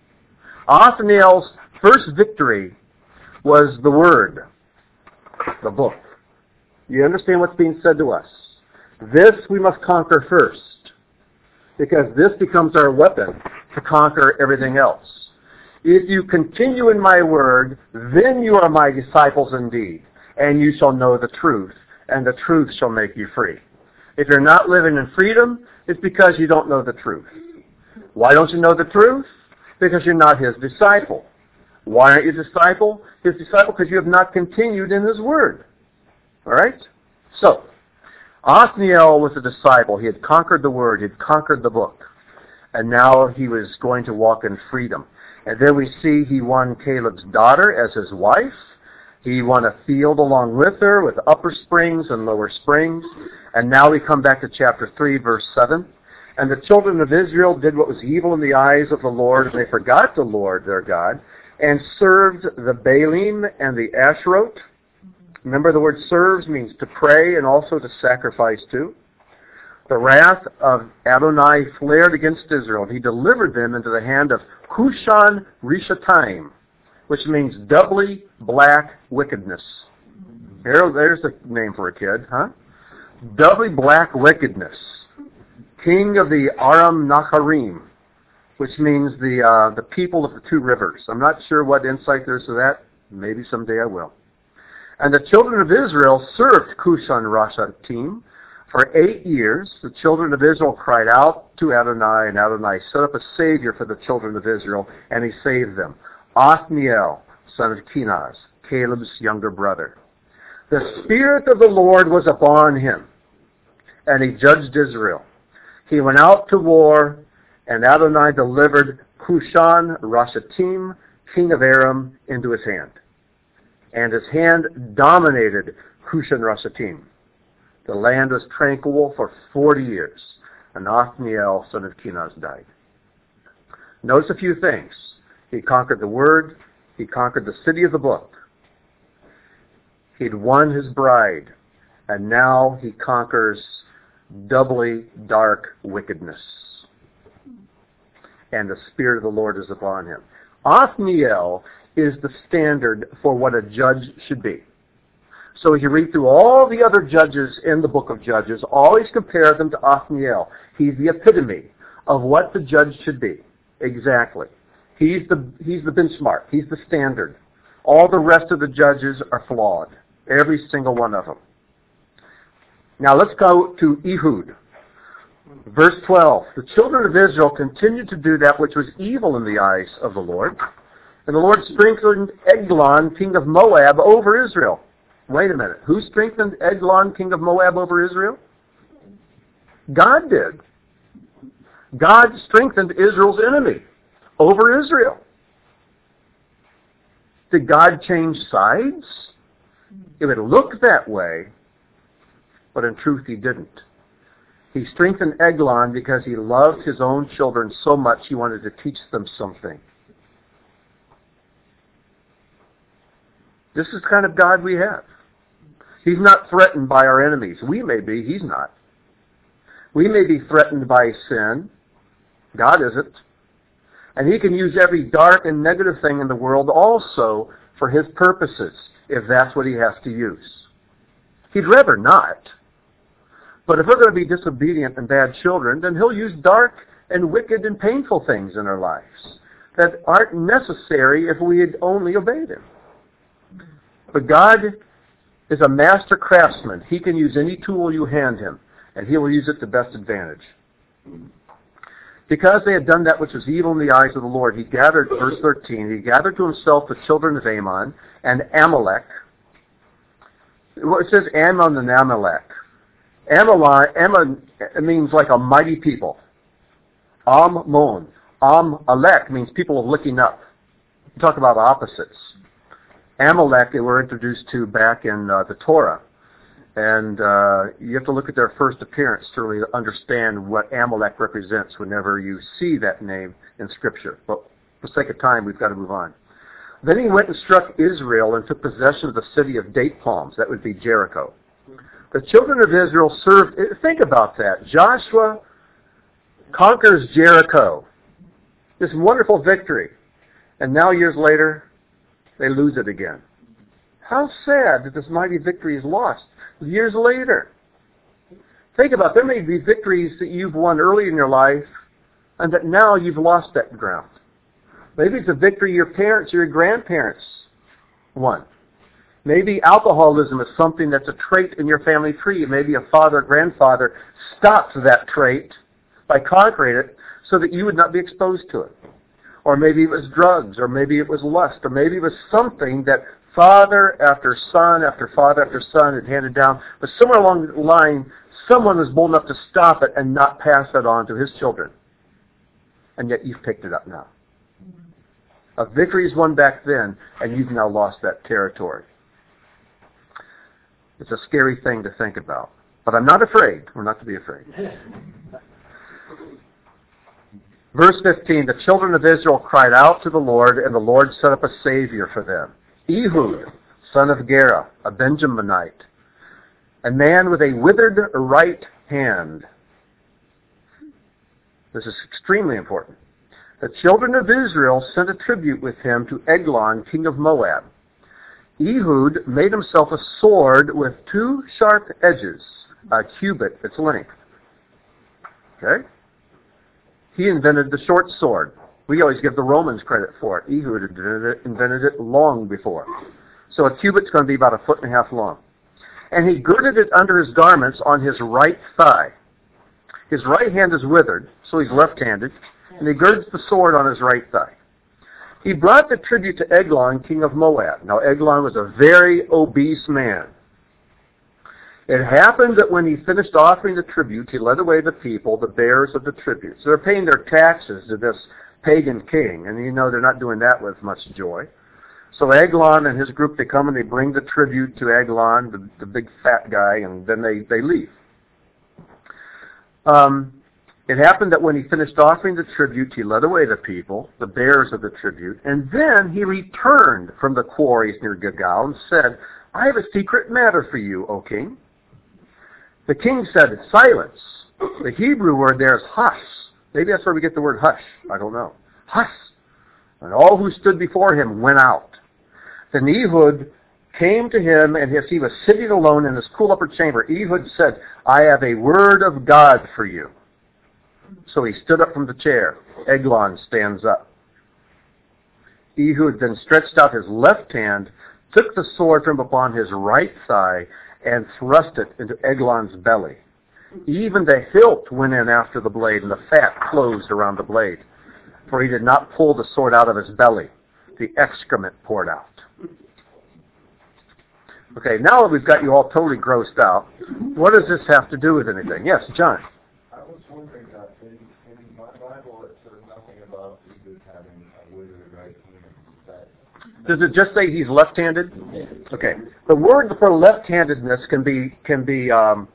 Othniel's first victory was the word, the book. You understand what's being said to us? This we must conquer first, because this becomes our weapon to conquer everything else. If you continue in my word, then you are my disciples indeed, and you shall know the truth, and the truth shall make you free. If you're not living in freedom, it's because you don't know the truth. Why don't you know the truth? Because you're not his disciple. Why aren't you disciple? His disciple because you have not continued in his word. All right? So, Othniel was a disciple. He had conquered the word. He had conquered the book. And now he was going to walk in freedom. And then we see he won Caleb's daughter as his wife. He won a field along with her with upper springs and lower springs. And now we come back to chapter three, verse seven. And the children of Israel did what was evil in the eyes of the Lord, and they forgot the Lord their God, and served the Baalim and the Asherot. Remember, the word serves means to pray and also to sacrifice to. The wrath of Adonai flared against Israel, and he delivered them into the hand of Cushan Rishathaim, which means doubly black wickedness. Here, there's the name for a kid, huh? Doubly black wickedness. King of the Aram Naharim, which means the uh, the people of the two rivers. I'm not sure what insight there's to that. Maybe someday I will. And the children of Israel served Cushan Rishathaim for eight years. The children of Israel cried out to Adonai, and Adonai set up a savior for the children of Israel, and he saved them. Othniel, son of Kenaz, Caleb's younger brother. The Spirit of the Lord was upon him, and he judged Israel. He went out to war, and Adonai delivered Cushan Rishathaim, king of Aram, into his hand. And his hand dominated Cushan Rishathaim. The land was tranquil for forty years, and Othniel, son of Kenaz, died. Notice a few things. He conquered the word. He conquered the city of the book. He'd won his bride, and now he conquers doubly dark wickedness. And the Spirit of the Lord is upon him. Othniel is the standard for what a judge should be. So if you read through all the other judges in the book of Judges, always compare them to Othniel. He's the epitome of what the judge should be. Exactly. He's the, he's the benchmark. He's the standard. All the rest of the judges are flawed. Every single one of them. Now let's go to Ehud. Verse twelve. The children of Israel continued to do that which was evil in the eyes of the Lord. And the Lord strengthened Eglon, king of Moab, over Israel. Wait a minute. Who strengthened Eglon, king of Moab, over Israel? God did. God strengthened Israel's enemy over Israel. Did God change sides? It would look that way, but in truth he didn't. He strengthened Eglon because he loved his own children so much he wanted to teach them something. This is the kind of God we have. He's not threatened by our enemies. We may be. He's not. We may be threatened by sin. God isn't. And he can use every dark and negative thing in the world also for his purposes, if that's what he has to use. He'd rather not. But if we're going to be disobedient and bad children, then he'll use dark and wicked and painful things in our lives that aren't necessary if we had only obeyed him. But God is a master craftsman. He can use any tool you hand him, and he will use it to best advantage. Because they had done that which was evil in the eyes of the Lord, he gathered, verse thirteen, he gathered to himself the children of Ammon and Amalek. It says Ammon and Amalek. Amalek, Ammon means like a mighty people. Ammon. Amalek means people of looking up. We talk about opposites. Amalek, they were introduced to back in uh, the Torah. And uh, you have to look at their first appearance to really understand what Amalek represents whenever you see that name in Scripture. But for the sake of time, we've got to move on. Then he went and struck Israel and took possession of the city of date palms. That would be Jericho. The children of Israel served, think about that. Joshua conquers Jericho. This wonderful victory. And now years later, they lose it again. How sad that this mighty victory is lost years later. Think about it. There may be victories that you've won early in your life and that now you've lost that ground. Maybe it's a victory your parents or your grandparents won. Maybe alcoholism is something that's a trait in your family tree. Maybe a father or grandfather stopped that trait by conquering it so that you would not be exposed to it. Or maybe it was drugs, or maybe it was lust, or maybe it was something that father after son after father after son had handed down. But somewhere along the line, someone was bold enough to stop it and not pass it on to his children. And yet you've picked it up now. A victory is won back then, and you've now lost that territory. It's a scary thing to think about. But I'm not afraid. We're not to be afraid. Verse fifteen, the children of Israel cried out to the Lord, and the Lord set up a Savior for them. Ehud, son of Gera, a Benjaminite, a man with a withered right hand. This is extremely important. The children of Israel sent a tribute with him to Eglon, king of Moab. Ehud made himself a sword with two sharp edges, a cubit its length. Okay? He invented the short sword. We always give the Romans credit for it. Ehud invented it, invented it long before. So a cubit's going to be about a foot and a half long. And he girded it under his garments on his right thigh. His right hand is withered, so he's left-handed, and he girds the sword on his right thigh. He brought the tribute to Eglon, king of Moab. Now, Eglon was a very obese man. It happened that when he finished offering the tribute, he led away the people, the bearers of the tribute. So they're paying their taxes to this pagan king, and you know they're not doing that with much joy. So Eglon and his group, they come and they bring the tribute to Eglon, the, the big fat guy, and then they, they leave. Um, it happened that when he finished offering the tribute, he led away the people, the bearers of the tribute, and then he returned from the quarries near Gilgal and said, I have a secret matter for you, O king. The king said, silence. The Hebrew word there is hus. Maybe that's where we get the word hush. I don't know. Hus. And all who stood before him went out. Then Ehud came to him, and as he was sitting alone in his cool upper chamber, Ehud said, I have a word of God for you. So he stood up from the chair. Eglon stands up. Ehud then stretched out his left hand, took the sword from upon his right thigh, and thrust it into Eglon's belly. Even the hilt went in after the blade, and the fat closed around the blade. For he did not pull the sword out of his belly. The excrement poured out. Okay, now that we've got you all totally grossed out, what does this have to do with anything? Yes, John. I was wondering that in, in my Bible it says nothing about Ehud having a withered right hand. Does it just say he's left-handed? Okay. The word for left-handedness can be can be um,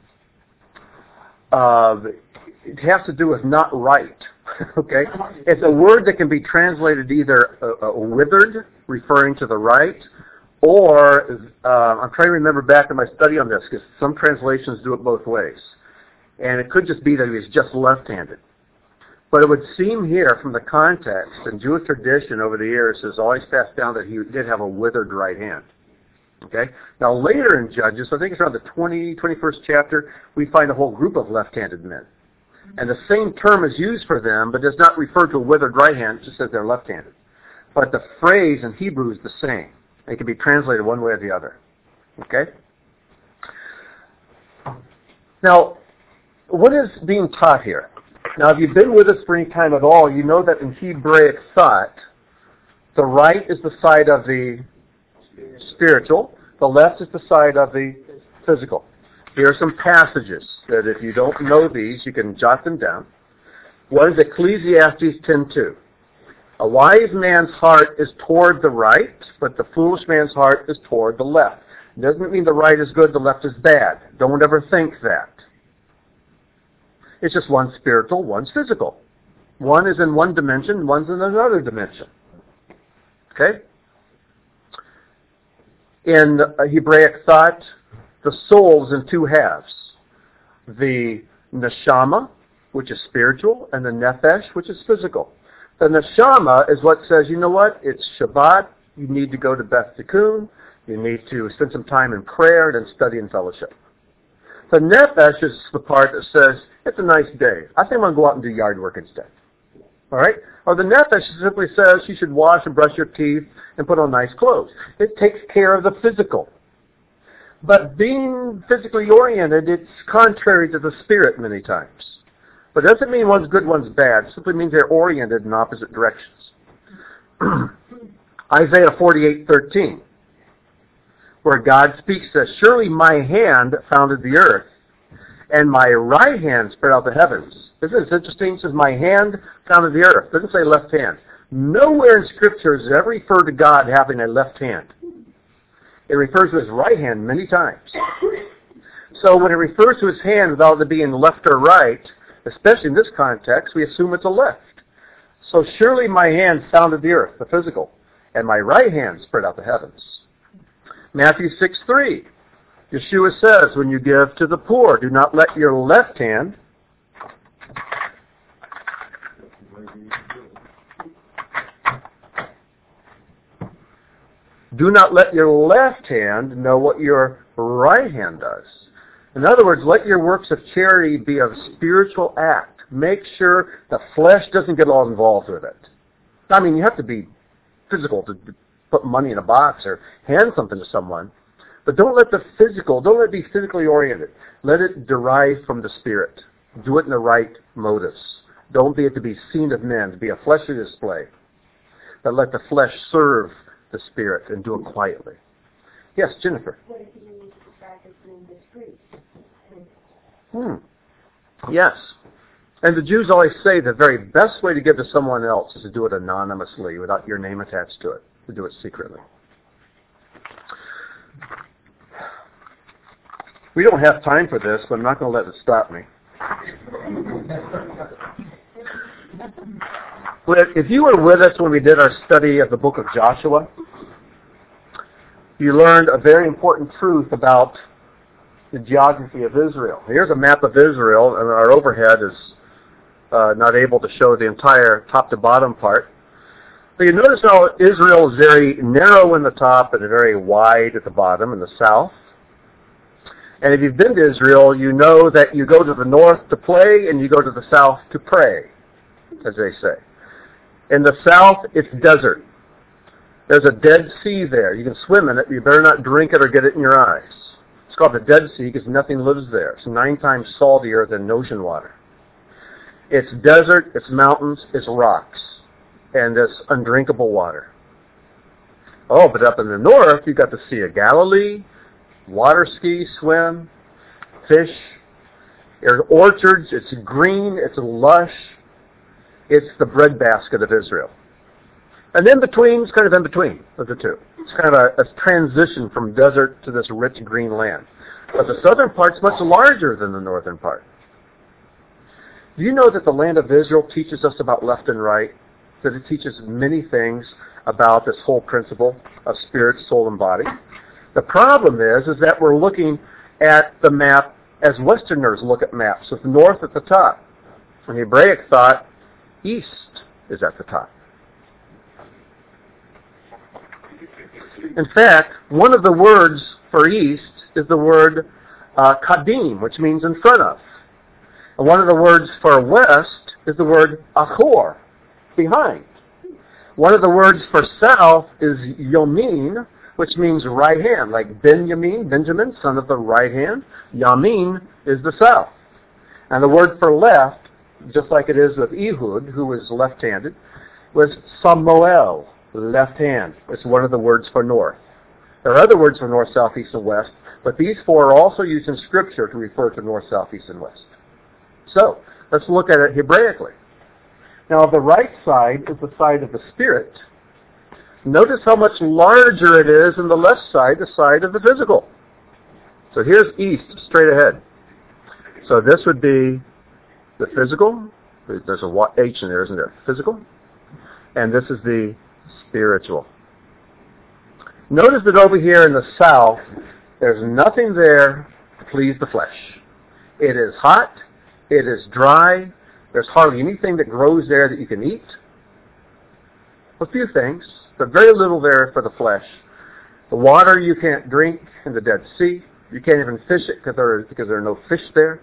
uh, it has to do with not right. Okay, it's a word that can be translated either uh, uh, withered, referring to the right, Or, uh, I'm trying to remember back in my study on this, because some translations do it both ways. And it could just be that he was just left-handed. But it would seem here from the context, and Jewish tradition over the years has always passed down that he did have a withered right hand. Okay? Now later in Judges, I think it's around the twentieth, twenty-first chapter, we find a whole group of left-handed men. And the same term is used for them, but does not refer to a withered right hand, it just says they're left-handed. But the phrase in Hebrew is the same. It can be translated one way or the other. Okay? Now, what is being taught here? Now, if you've been with us for any time at all, you know that in Hebraic thought, the right is the side of the spiritual, the left is the side of the physical. Here are some passages that if you don't know these, you can jot them down. One is Ecclesiastes ten two. A wise man's heart is toward the right, but the foolish man's heart is toward the left. It doesn't mean the right is good, the left is bad. Don't ever think that. It's just one's spiritual, one's physical. One is in one dimension, one's in another dimension. Okay? In Hebraic thought, the soul is in two halves. The neshama, which is spiritual, and the nephesh, which is physical. The neshama is what says, you know what, it's Shabbat, you need to go to Beth Tikkun, you need to spend some time in prayer and study and fellowship. The nephesh is the part that says, it's a nice day. I think I'm going to go out and do yard work instead. All right? Or the nephesh simply says you should wash and brush your teeth and put on nice clothes. It takes care of the physical. But being physically oriented, it's contrary to the spirit many times. But it doesn't mean one's good, one's bad. It simply means they're oriented in opposite directions. Isaiah forty-eight thirteen, where God speaks, says, surely my hand founded the earth, and my right hand spread out the heavens. Isn't it interesting? It says, my hand founded the earth. It doesn't say left hand. Nowhere in Scripture does it ever refer to God having a left hand. It refers to his right hand many times. So when it refers to his hand without it being left or right, especially in this context, we assume it's a left. So surely my hand founded the earth, the physical, and my right hand spread out the heavens. Matthew six three. Yeshua says, when you give to the poor, do not let your left hand do not let your left hand know what your right hand does. In other words, let your works of charity be a spiritual act. Make sure the flesh doesn't get all involved with it. I mean, you have to be physical to put money in a box or hand something to someone. But don't let the physical, don't let it be physically oriented. Let it derive from the Spirit. Do it in the right motives. Don't be it to be seen of men, to be a fleshly display. But let the flesh serve the Spirit and do it quietly. Yes, Jennifer. What if you need to practice being discreet? Hmm. Yes. And the Jews always say the very best way to give to someone else is to do it anonymously without your name attached to it, to do it secretly. We don't have time for this, but I'm not going to let it stop me. But if you were with us when we did our study of the book of Joshua, you learned a very important truth about the geography of Israel. Here's a map of Israel, and our overhead is uh, not able to show the entire top to bottom part. But you notice how Israel is very narrow in the top and very wide at the bottom in the south. And if you've been to Israel, you know that you go to the north to play and you go to the south to pray, as they say. In the south, it's desert. There's a Dead Sea there. You can swim in it, but you better not drink it or get it in your eyes. It's called the Dead Sea because nothing lives there. It's nine times saltier than ocean water. It's desert, it's mountains, it's rocks, and it's undrinkable water. Oh, but up in the north, you've got the Sea of Galilee, water ski, swim, fish. There's orchards, it's green, it's lush. It's the breadbasket of Israel. And in between, it's kind of in between of the two. It's kind of a, a transition from desert to this rich green land. But the southern part's much larger than the northern part. Do you know that the land of Israel teaches us about left and right? that it teaches many things about this whole principle of spirit, soul, and body. The problem is, is that we're looking at the map as Westerners look at maps, with north at the top. In Hebraic thought, east is at the top. In fact, one of the words for east is the word uh, kadim, which means in front of. And one of the words for west is the word achor, behind. One of the words for south is yomin, which means right hand, like Benjamin, Benjamin, son of the right hand. Yamin is the south. And the word for left, just like it is with Ehud, who was left-handed, was Samuel, left hand. It's one of the words for north. There are other words for north, south, east, and west, but these four are also used in Scripture to refer to north, south, east, and west. So, let's look at it Hebraically. Now, the right side is the side of the Spirit. Notice how much larger it is in the left side, the side of the physical. So here's east, straight ahead. So this would be the physical. There's a H in there, isn't there? Physical. And this is the spiritual. Notice that over here in the south, there's nothing there to please the flesh. It is hot. It is dry. There's hardly anything that grows there that you can eat. A few things, but very little there for the flesh. The water you can't drink in the Dead Sea. You can't even fish it because there, because there are no fish there.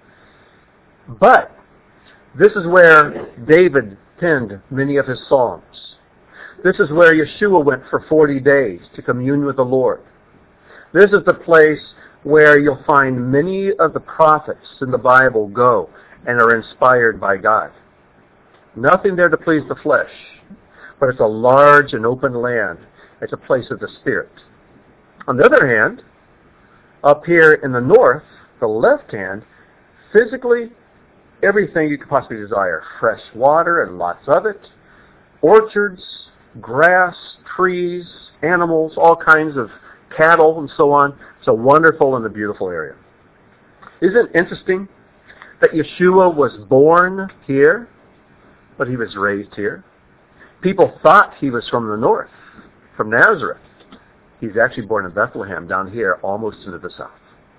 But this is where David penned many of his psalms. This is where Yeshua went for forty days to commune with the Lord. This is the place where you'll find many of the prophets in the Bible go and are inspired by God. Nothing there to please the flesh, but it's a large and open land. It's a place of the Spirit. On the other hand, up here in the north, the left hand, physically, everything you could possibly desire. Fresh water and lots of it. Orchards, grass, trees, animals, all kinds of cattle and so on. It's a wonderful and a beautiful area. Isn't it interesting that Yeshua was born here, but he was raised here? People thought he was from the north, from Nazareth. He's actually born in Bethlehem, down here, almost into the south.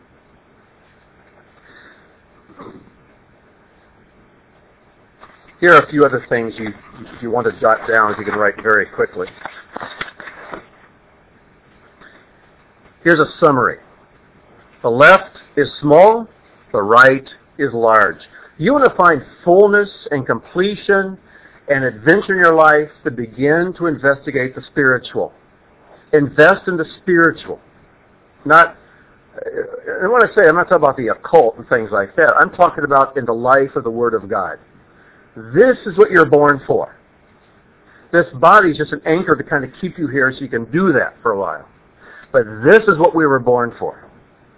Here are a few other things you, if you want to jot down, you can write very quickly. Here's a summary. The left is small, the right is large. You want to find fullness and completion and adventure in your life, to begin to investigate the spiritual. Invest in the spiritual. Not, and when I say, I'm not talking about the occult and things like that. I'm talking about in the life of the Word of God. This is what you're born for. This body is just an anchor to kind of keep you here so you can do that for a while. But this is what we were born for.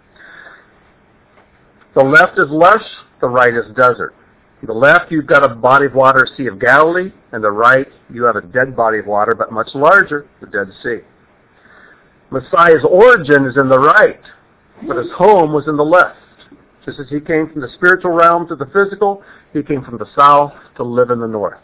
The left is lush, the right is desert. The left, you've got a body of water, Sea of Galilee, and the right, you have a dead body of water, but much larger, the Dead Sea. Messiah's origin is in the right, but his home was in the left. Just as he came from the spiritual realm to the physical, he came from the south to live in the north.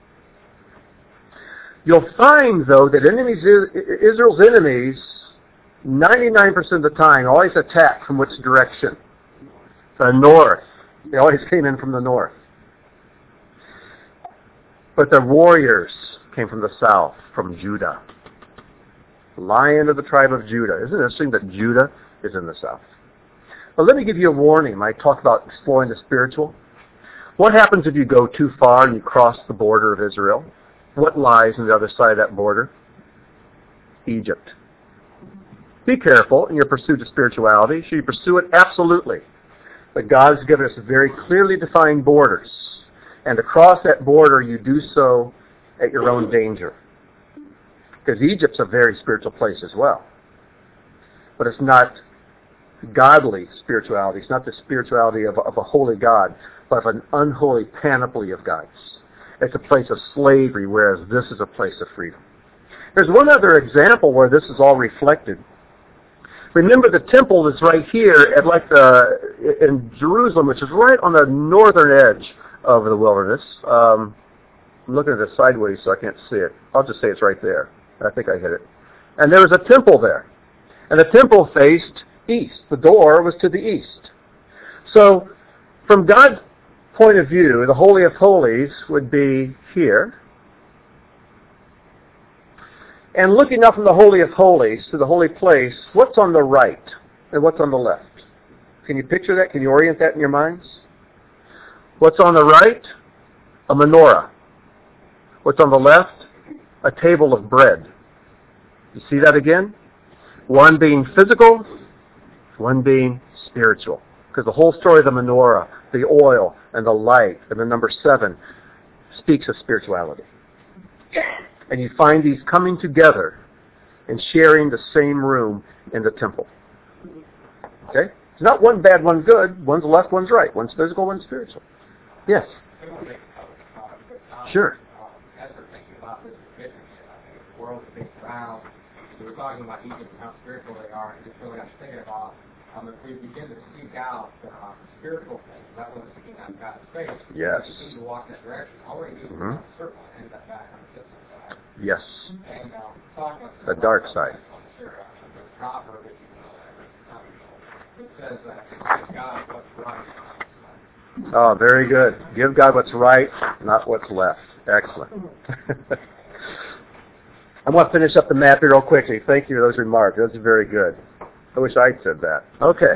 You'll find, though, that enemies, Israel's enemies, ninety-nine percent of the time, always attack from which direction? The north. They always came in from the north. But the warriors came from the south, from Judah. Lion of the tribe of Judah. Isn't it interesting that Judah is in the south? Well, let me give you a warning. I talk about exploring the spiritual. What happens if you go too far and you cross the border of Israel? What lies on the other side of that border? Egypt. Be careful in your pursuit of spirituality. Should you pursue it? Absolutely. But God has given us very clearly defined borders. And to cross that border, you do so at your own danger. Because Egypt's a very spiritual place as well. But it's not godly spirituality. It's not the spirituality of, of a holy God, but of an unholy panoply of gods. It's a place of slavery, whereas this is a place of freedom. There's one other example where this is all reflected. Remember, the temple is right here at like the in Jerusalem, which is right on the northern edge of the wilderness. Um, I'm looking at it sideways so I can't see it. I'll just say it's right there. I think I hit it. And there was a temple there. And the temple faced east. The door was to the east. So, from God's point of view, the Holy of Holies would be here. And looking up from the Holy of Holies to the holy place, what's on the right and what's on the left? Can you picture that? Can you orient that in your minds? What's on the right? A menorah. What's on the left? A table of bread. You see that again? One being physical, one being spiritual. Because the whole story of the menorah, the oil, and the light, and the number seven, speaks of spirituality. And you find these coming together and sharing the same room in the temple. Okay? It's not one bad, one good. One's left, one's right. One's physical, one's spiritual. Yes? Sure. As we're thinking about this vision, the world's a big round. We were talking about Egypt and how spiritual they are, and just really got to thinking about um, if we begin to seek out uh, spiritual things, that was seeking out God's face. Yes. We need to walk that direction. All we need Mm-hmm. is a circle and end up back on the physical side. Yes. And um, talking about The dark side. Sure. Uh, the proverb, if you know, um, it says that give God what's right. Oh, very good. Give God what's right, not what's left. Excellent. I want to finish up the map here real quickly. Thank you for those remarks. Those are very good. I wish I'd said that. Okay.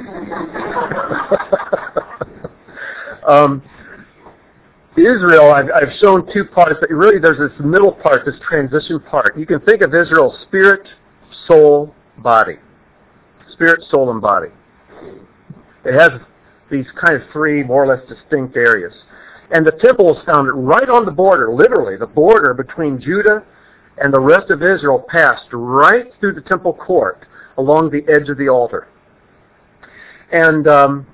um, Israel, I've, I've shown two parts, but really there's this middle part, this transition part. You can think of Israel's spirit, soul, body. Spirit, soul, and body. It has these kind of three more or less distinct areas. And the temple is found right on the border, literally, the border between Judah and the rest of Israel passed right through the temple court along the edge of the altar. And um,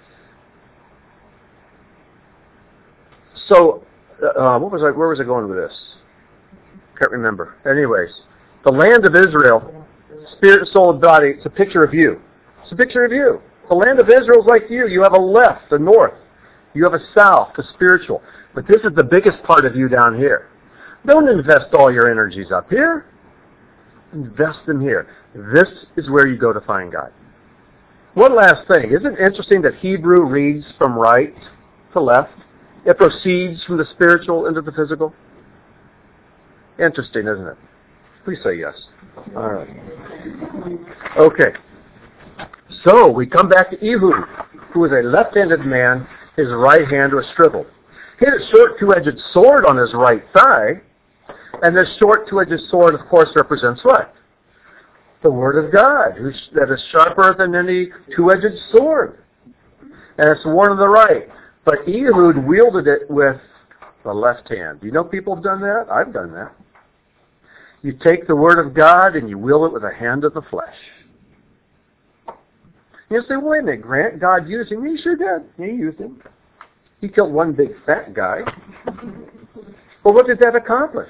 so, uh, what was I, where was I going with this? Can't remember. Anyways, the land of Israel, spirit, soul, and body, it's a picture of you. It's a picture of you. The land of Israel is like you. You have a left, a north. You have a south, a spiritual. But this is the biggest part of you down here. Don't invest all your energies up here. Invest them here. This is where you go to find God. One last thing. Isn't it interesting that Hebrew reads from right to left? It proceeds from the spiritual into the physical. Interesting, isn't it? Please say yes. All right. Okay. So we come back to Ehud, who was a left-handed man. His right hand was shriveled. He had a short two-edged sword on his right thigh, and this short two-edged sword, of course, represents what? The Word of God, who's, that is sharper than any two-edged sword. And it's worn on the right. But Ehud wielded it with the left hand. Do you know people have done that? I've done that. You take the Word of God and you wield it with the hand of the flesh. You say, wait a minute, Grant, God used him. He sure did. He used him. He killed one big fat guy. Well, what did that accomplish?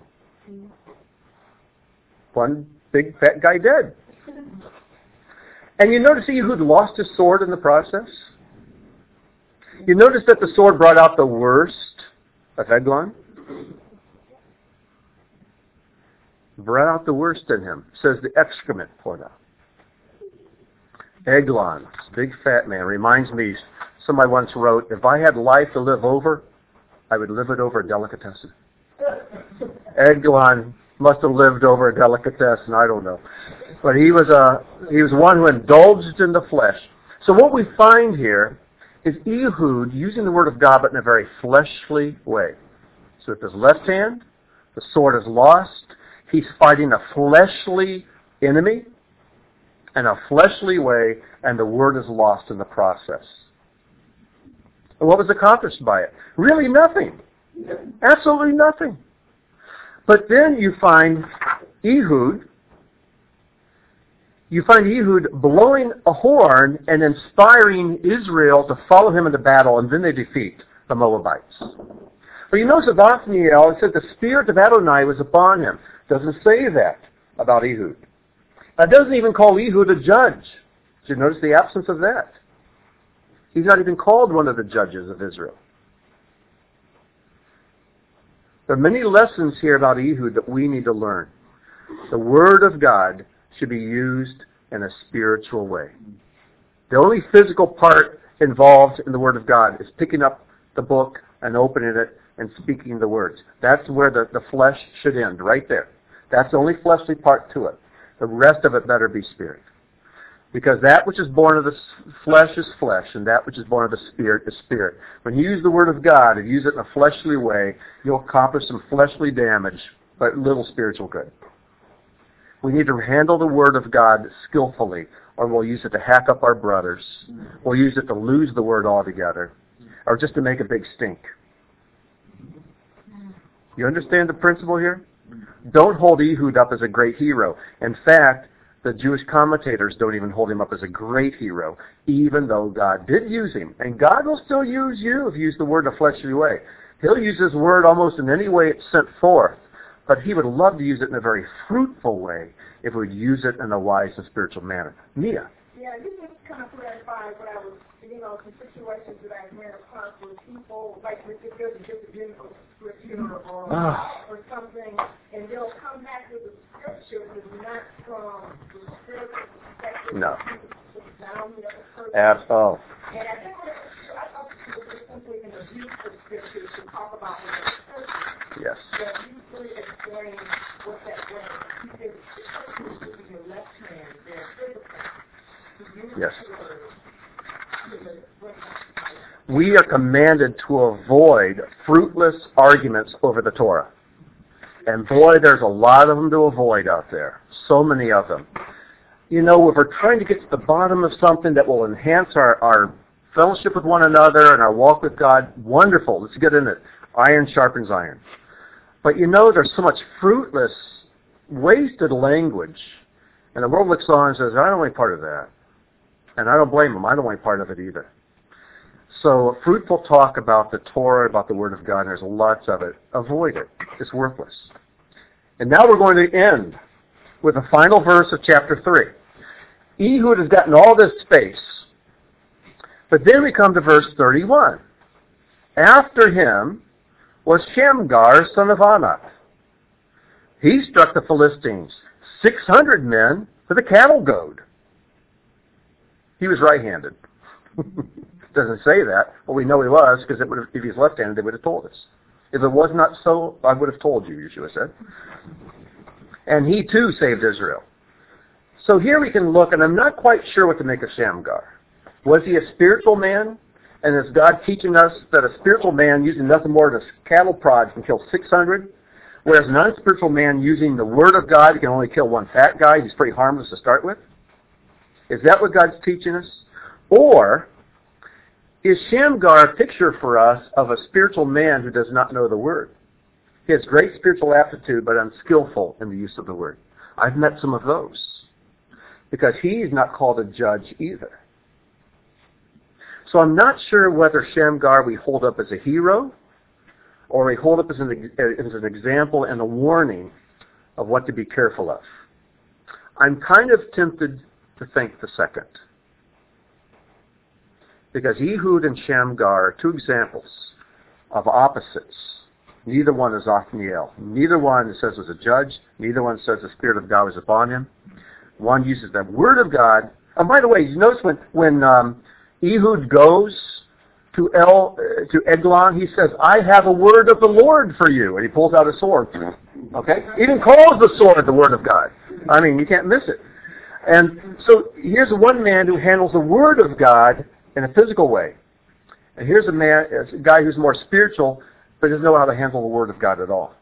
One big fat guy dead. And you notice Ehud lost his sword in the process? You notice that the sword brought out the worst of Eglon? Brought out the worst in him, says the excrement poured out. Eglon, this big fat man, reminds me, somebody once wrote, if I had life to live over, I would live it over a delicatessen. Eglon must have lived over a delicatessen, I don't know. But he was a he was one who indulged in the flesh. So what we find here is Ehud using the Word of God, but in a very fleshly way. So with his left hand, the sword is lost. He's fighting a fleshly enemy in a fleshly way, and the Word is lost in the process. And what was accomplished by it? Really nothing. Absolutely nothing. But then you find Ehud, you find Ehud blowing a horn and inspiring Israel to follow him into battle, and then they defeat the Moabites. But you notice with Othniel, it said the spirit of Adonai was upon him. It doesn't say that about Ehud. It doesn't even call Ehud a judge. Did you notice the absence of that? He's not even called one of the judges of Israel. There are many lessons here about Ehud that we need to learn. The Word of God should be used in a spiritual way. The only physical part involved in the Word of God is picking up the book and opening it and speaking the words. That's where the, the flesh should end, right there. That's the only fleshly part to it. The rest of it better be spirit. Because that which is born of the flesh is flesh, and that which is born of the spirit is spirit. When you use the Word of God and use it in a fleshly way, you'll accomplish some fleshly damage, but little spiritual good. We need to handle the Word of God skillfully, or we'll use it to hack up our brothers. We'll use it to lose the Word altogether, or just to make a big stink. You understand the principle here? Don't hold Ehud up as a great hero. In fact, the Jewish commentators don't even hold him up as a great hero, even though God did use him. And God will still use you if you use the Word in a fleshly way. He'll use His Word almost in any way it's sent forth. But He would love to use it in a very fruitful way if we would use it in a wise and spiritual manner. Mia? Yeah, you just kind of clarified what I was, you know, some situations that I ran across with people, like with the biblical scripture or, Ah. or something, and they'll come back with a scripture that's not from the spiritual perspective. No. Down the other person. Abs- oh. And I think what I thought it was just simply an abuse of scripture to talk about the other person. Yes. But you really explained what that was. You said the person is using your left hand, their physical hand. Yes. We are commanded to avoid fruitless arguments over the Torah. And boy, there's a lot of them to avoid out there. So many of them. You know, if we're trying to get to the bottom of something that will enhance our, our fellowship with one another and our walk with God, wonderful. Let's get in it. Iron sharpens iron. But you know, there's so much fruitless, wasted language. And the world looks on and says, I don't want any part of that. And I don't blame them. I don't want any part of it either. So fruitful talk about the Torah, about the Word of God, and there's lots of it. Avoid it. It's worthless. And now we're going to end with the final verse of chapter three. Ehud has gotten all this space. But then we come to verse thirty-one. After him was Shamgar, son of Anath. He struck the Philistines, six hundred men with a cattle goad. He was right-handed. Doesn't say that. Well, we know he was, because if he's left-handed, they would have told us. If it was not so, I would have told you, Yeshua said. And he, too, saved Israel. So here we can look, and I'm not quite sure what to make of Shamgar. Was he a spiritual man? And is God teaching us that a spiritual man using nothing more than a cattle prod can kill six hundred? Whereas an unspiritual man using the Word of God can only kill one fat guy who's pretty harmless to start with? Is that what God's teaching us? Or is Shamgar a picture for us of a spiritual man who does not know the Word? He has great spiritual aptitude, but unskillful in the use of the Word. I've met some of those. Because he's not called a judge either. So I'm not sure whether Shamgar we hold up as a hero, or we hold up as an, as an example and a warning of what to be careful of. I'm kind of tempted to think the second. Because Ehud and Shamgar are two examples of opposites. Neither one is Othniel. Neither one says was a judge. Neither one says the Spirit of God was upon him. One uses the Word of God. And by the way, you notice when, when um, Ehud goes to El uh, to Eglon, he says, I have a word of the Lord for you. And he pulls out a sword. Okay? He even calls the sword the Word of God. I mean, you can't miss it. And so here's one man who handles the Word of God in a physical way. And here's a man, a guy who's more spiritual, but doesn't know how to handle the Word of God at all.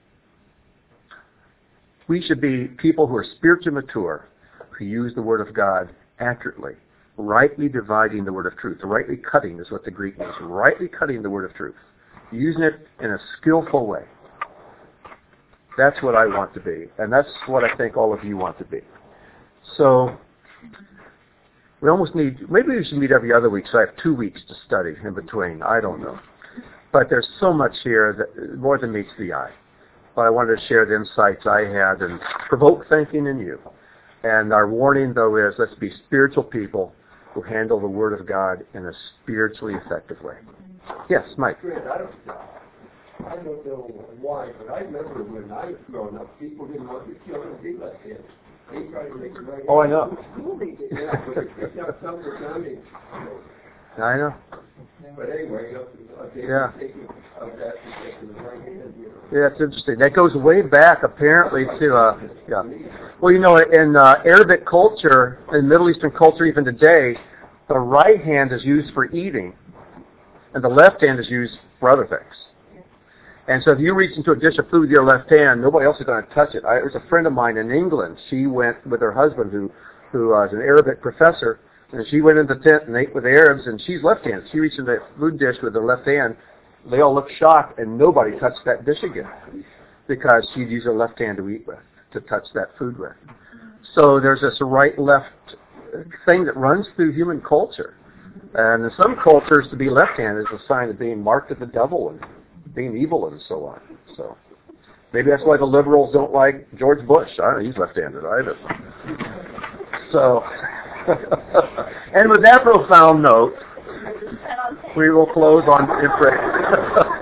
We should be people who are spiritually mature, who use the Word of God accurately, rightly dividing the Word of truth. Rightly cutting is what the Greek means. Rightly cutting the Word of truth. Using it in a skillful way. That's what I want to be. And that's what I think all of you want to be. So, we almost need, maybe we should meet every other week so I have two weeks to study in between. I don't know. But there's so much here that more than meets the eye. But I wanted to share the insights I had and provoke thinking in you. And our warning, though, is let's be spiritual people who handle the Word of God in a spiritually effective way. Yes, Mike. Fred, I don't, I don't know why, but I remember when I was growing up, people didn't want their children to be left-handed. They tried to make it right. Oh, I know. Yeah, but they picked up some of the damage. I know. But anyway, uh, they Yeah. taking of that to the right hand. Yeah, it's interesting. That goes way back, apparently, to, uh, yeah. Well, you know, in uh, Arabic culture, in Middle Eastern culture even today, the right hand is used for eating, and the left hand is used for other things. And so if you reach into a dish of food with your left hand, nobody else is going to touch it. I, there's a friend of mine in England. She went with her husband, who who uh, is an Arabic professor, and she went in the tent and ate with the Arabs, and she's left-handed. She reached into the food dish with her left hand. They all looked shocked, and nobody touched that dish again because she'd use her left hand to eat with, to touch that food with. So there's this right-left thing that runs through human culture. And in some cultures, to be left-handed is a sign of being marked of the devil and being evil and so on. So maybe that's why the liberals don't like George Bush. I don't know, he's left-handed either. So, and with that profound note, we will close on in prayer.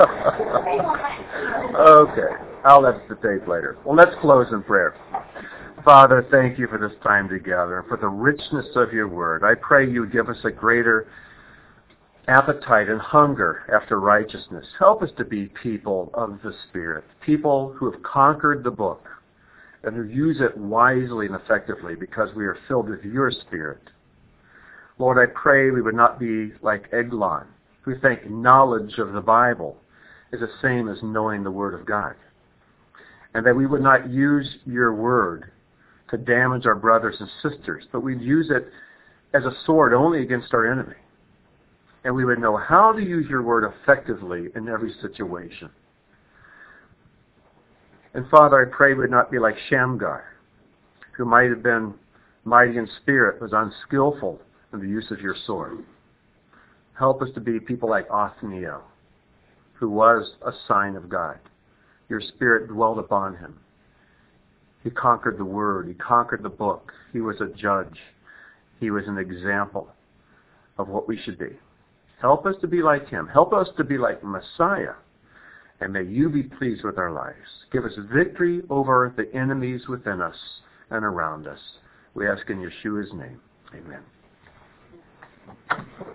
Okay, I'll let the tape later. Well, let's close in prayer. Father, thank you for this time together, for the richness of your word. I pray you give us a greater appetite and hunger after righteousness. Help us to be people of the Spirit, people who have conquered the book and who use it wisely and effectively because we are filled with your Spirit. Lord, I pray we would not be like Eglon, who think knowledge of the Bible is the same as knowing the Word of God, and that we would not use your word to damage our brothers and sisters, but we'd use it as a sword only against our enemy. And we would know how to use your word effectively in every situation. And Father, I pray we would not be like Shamgar, who might have been mighty in spirit, was unskillful in the use of your sword. Help us to be people like Othniel, who was a sign of God. Your Spirit dwelled upon him. He conquered the word. He conquered the book. He was a judge. He was an example of what we should be. Help us to be like him. Help us to be like Messiah. And may you be pleased with our lives. Give us victory over the enemies within us and around us. We ask in Yeshua's name. Amen.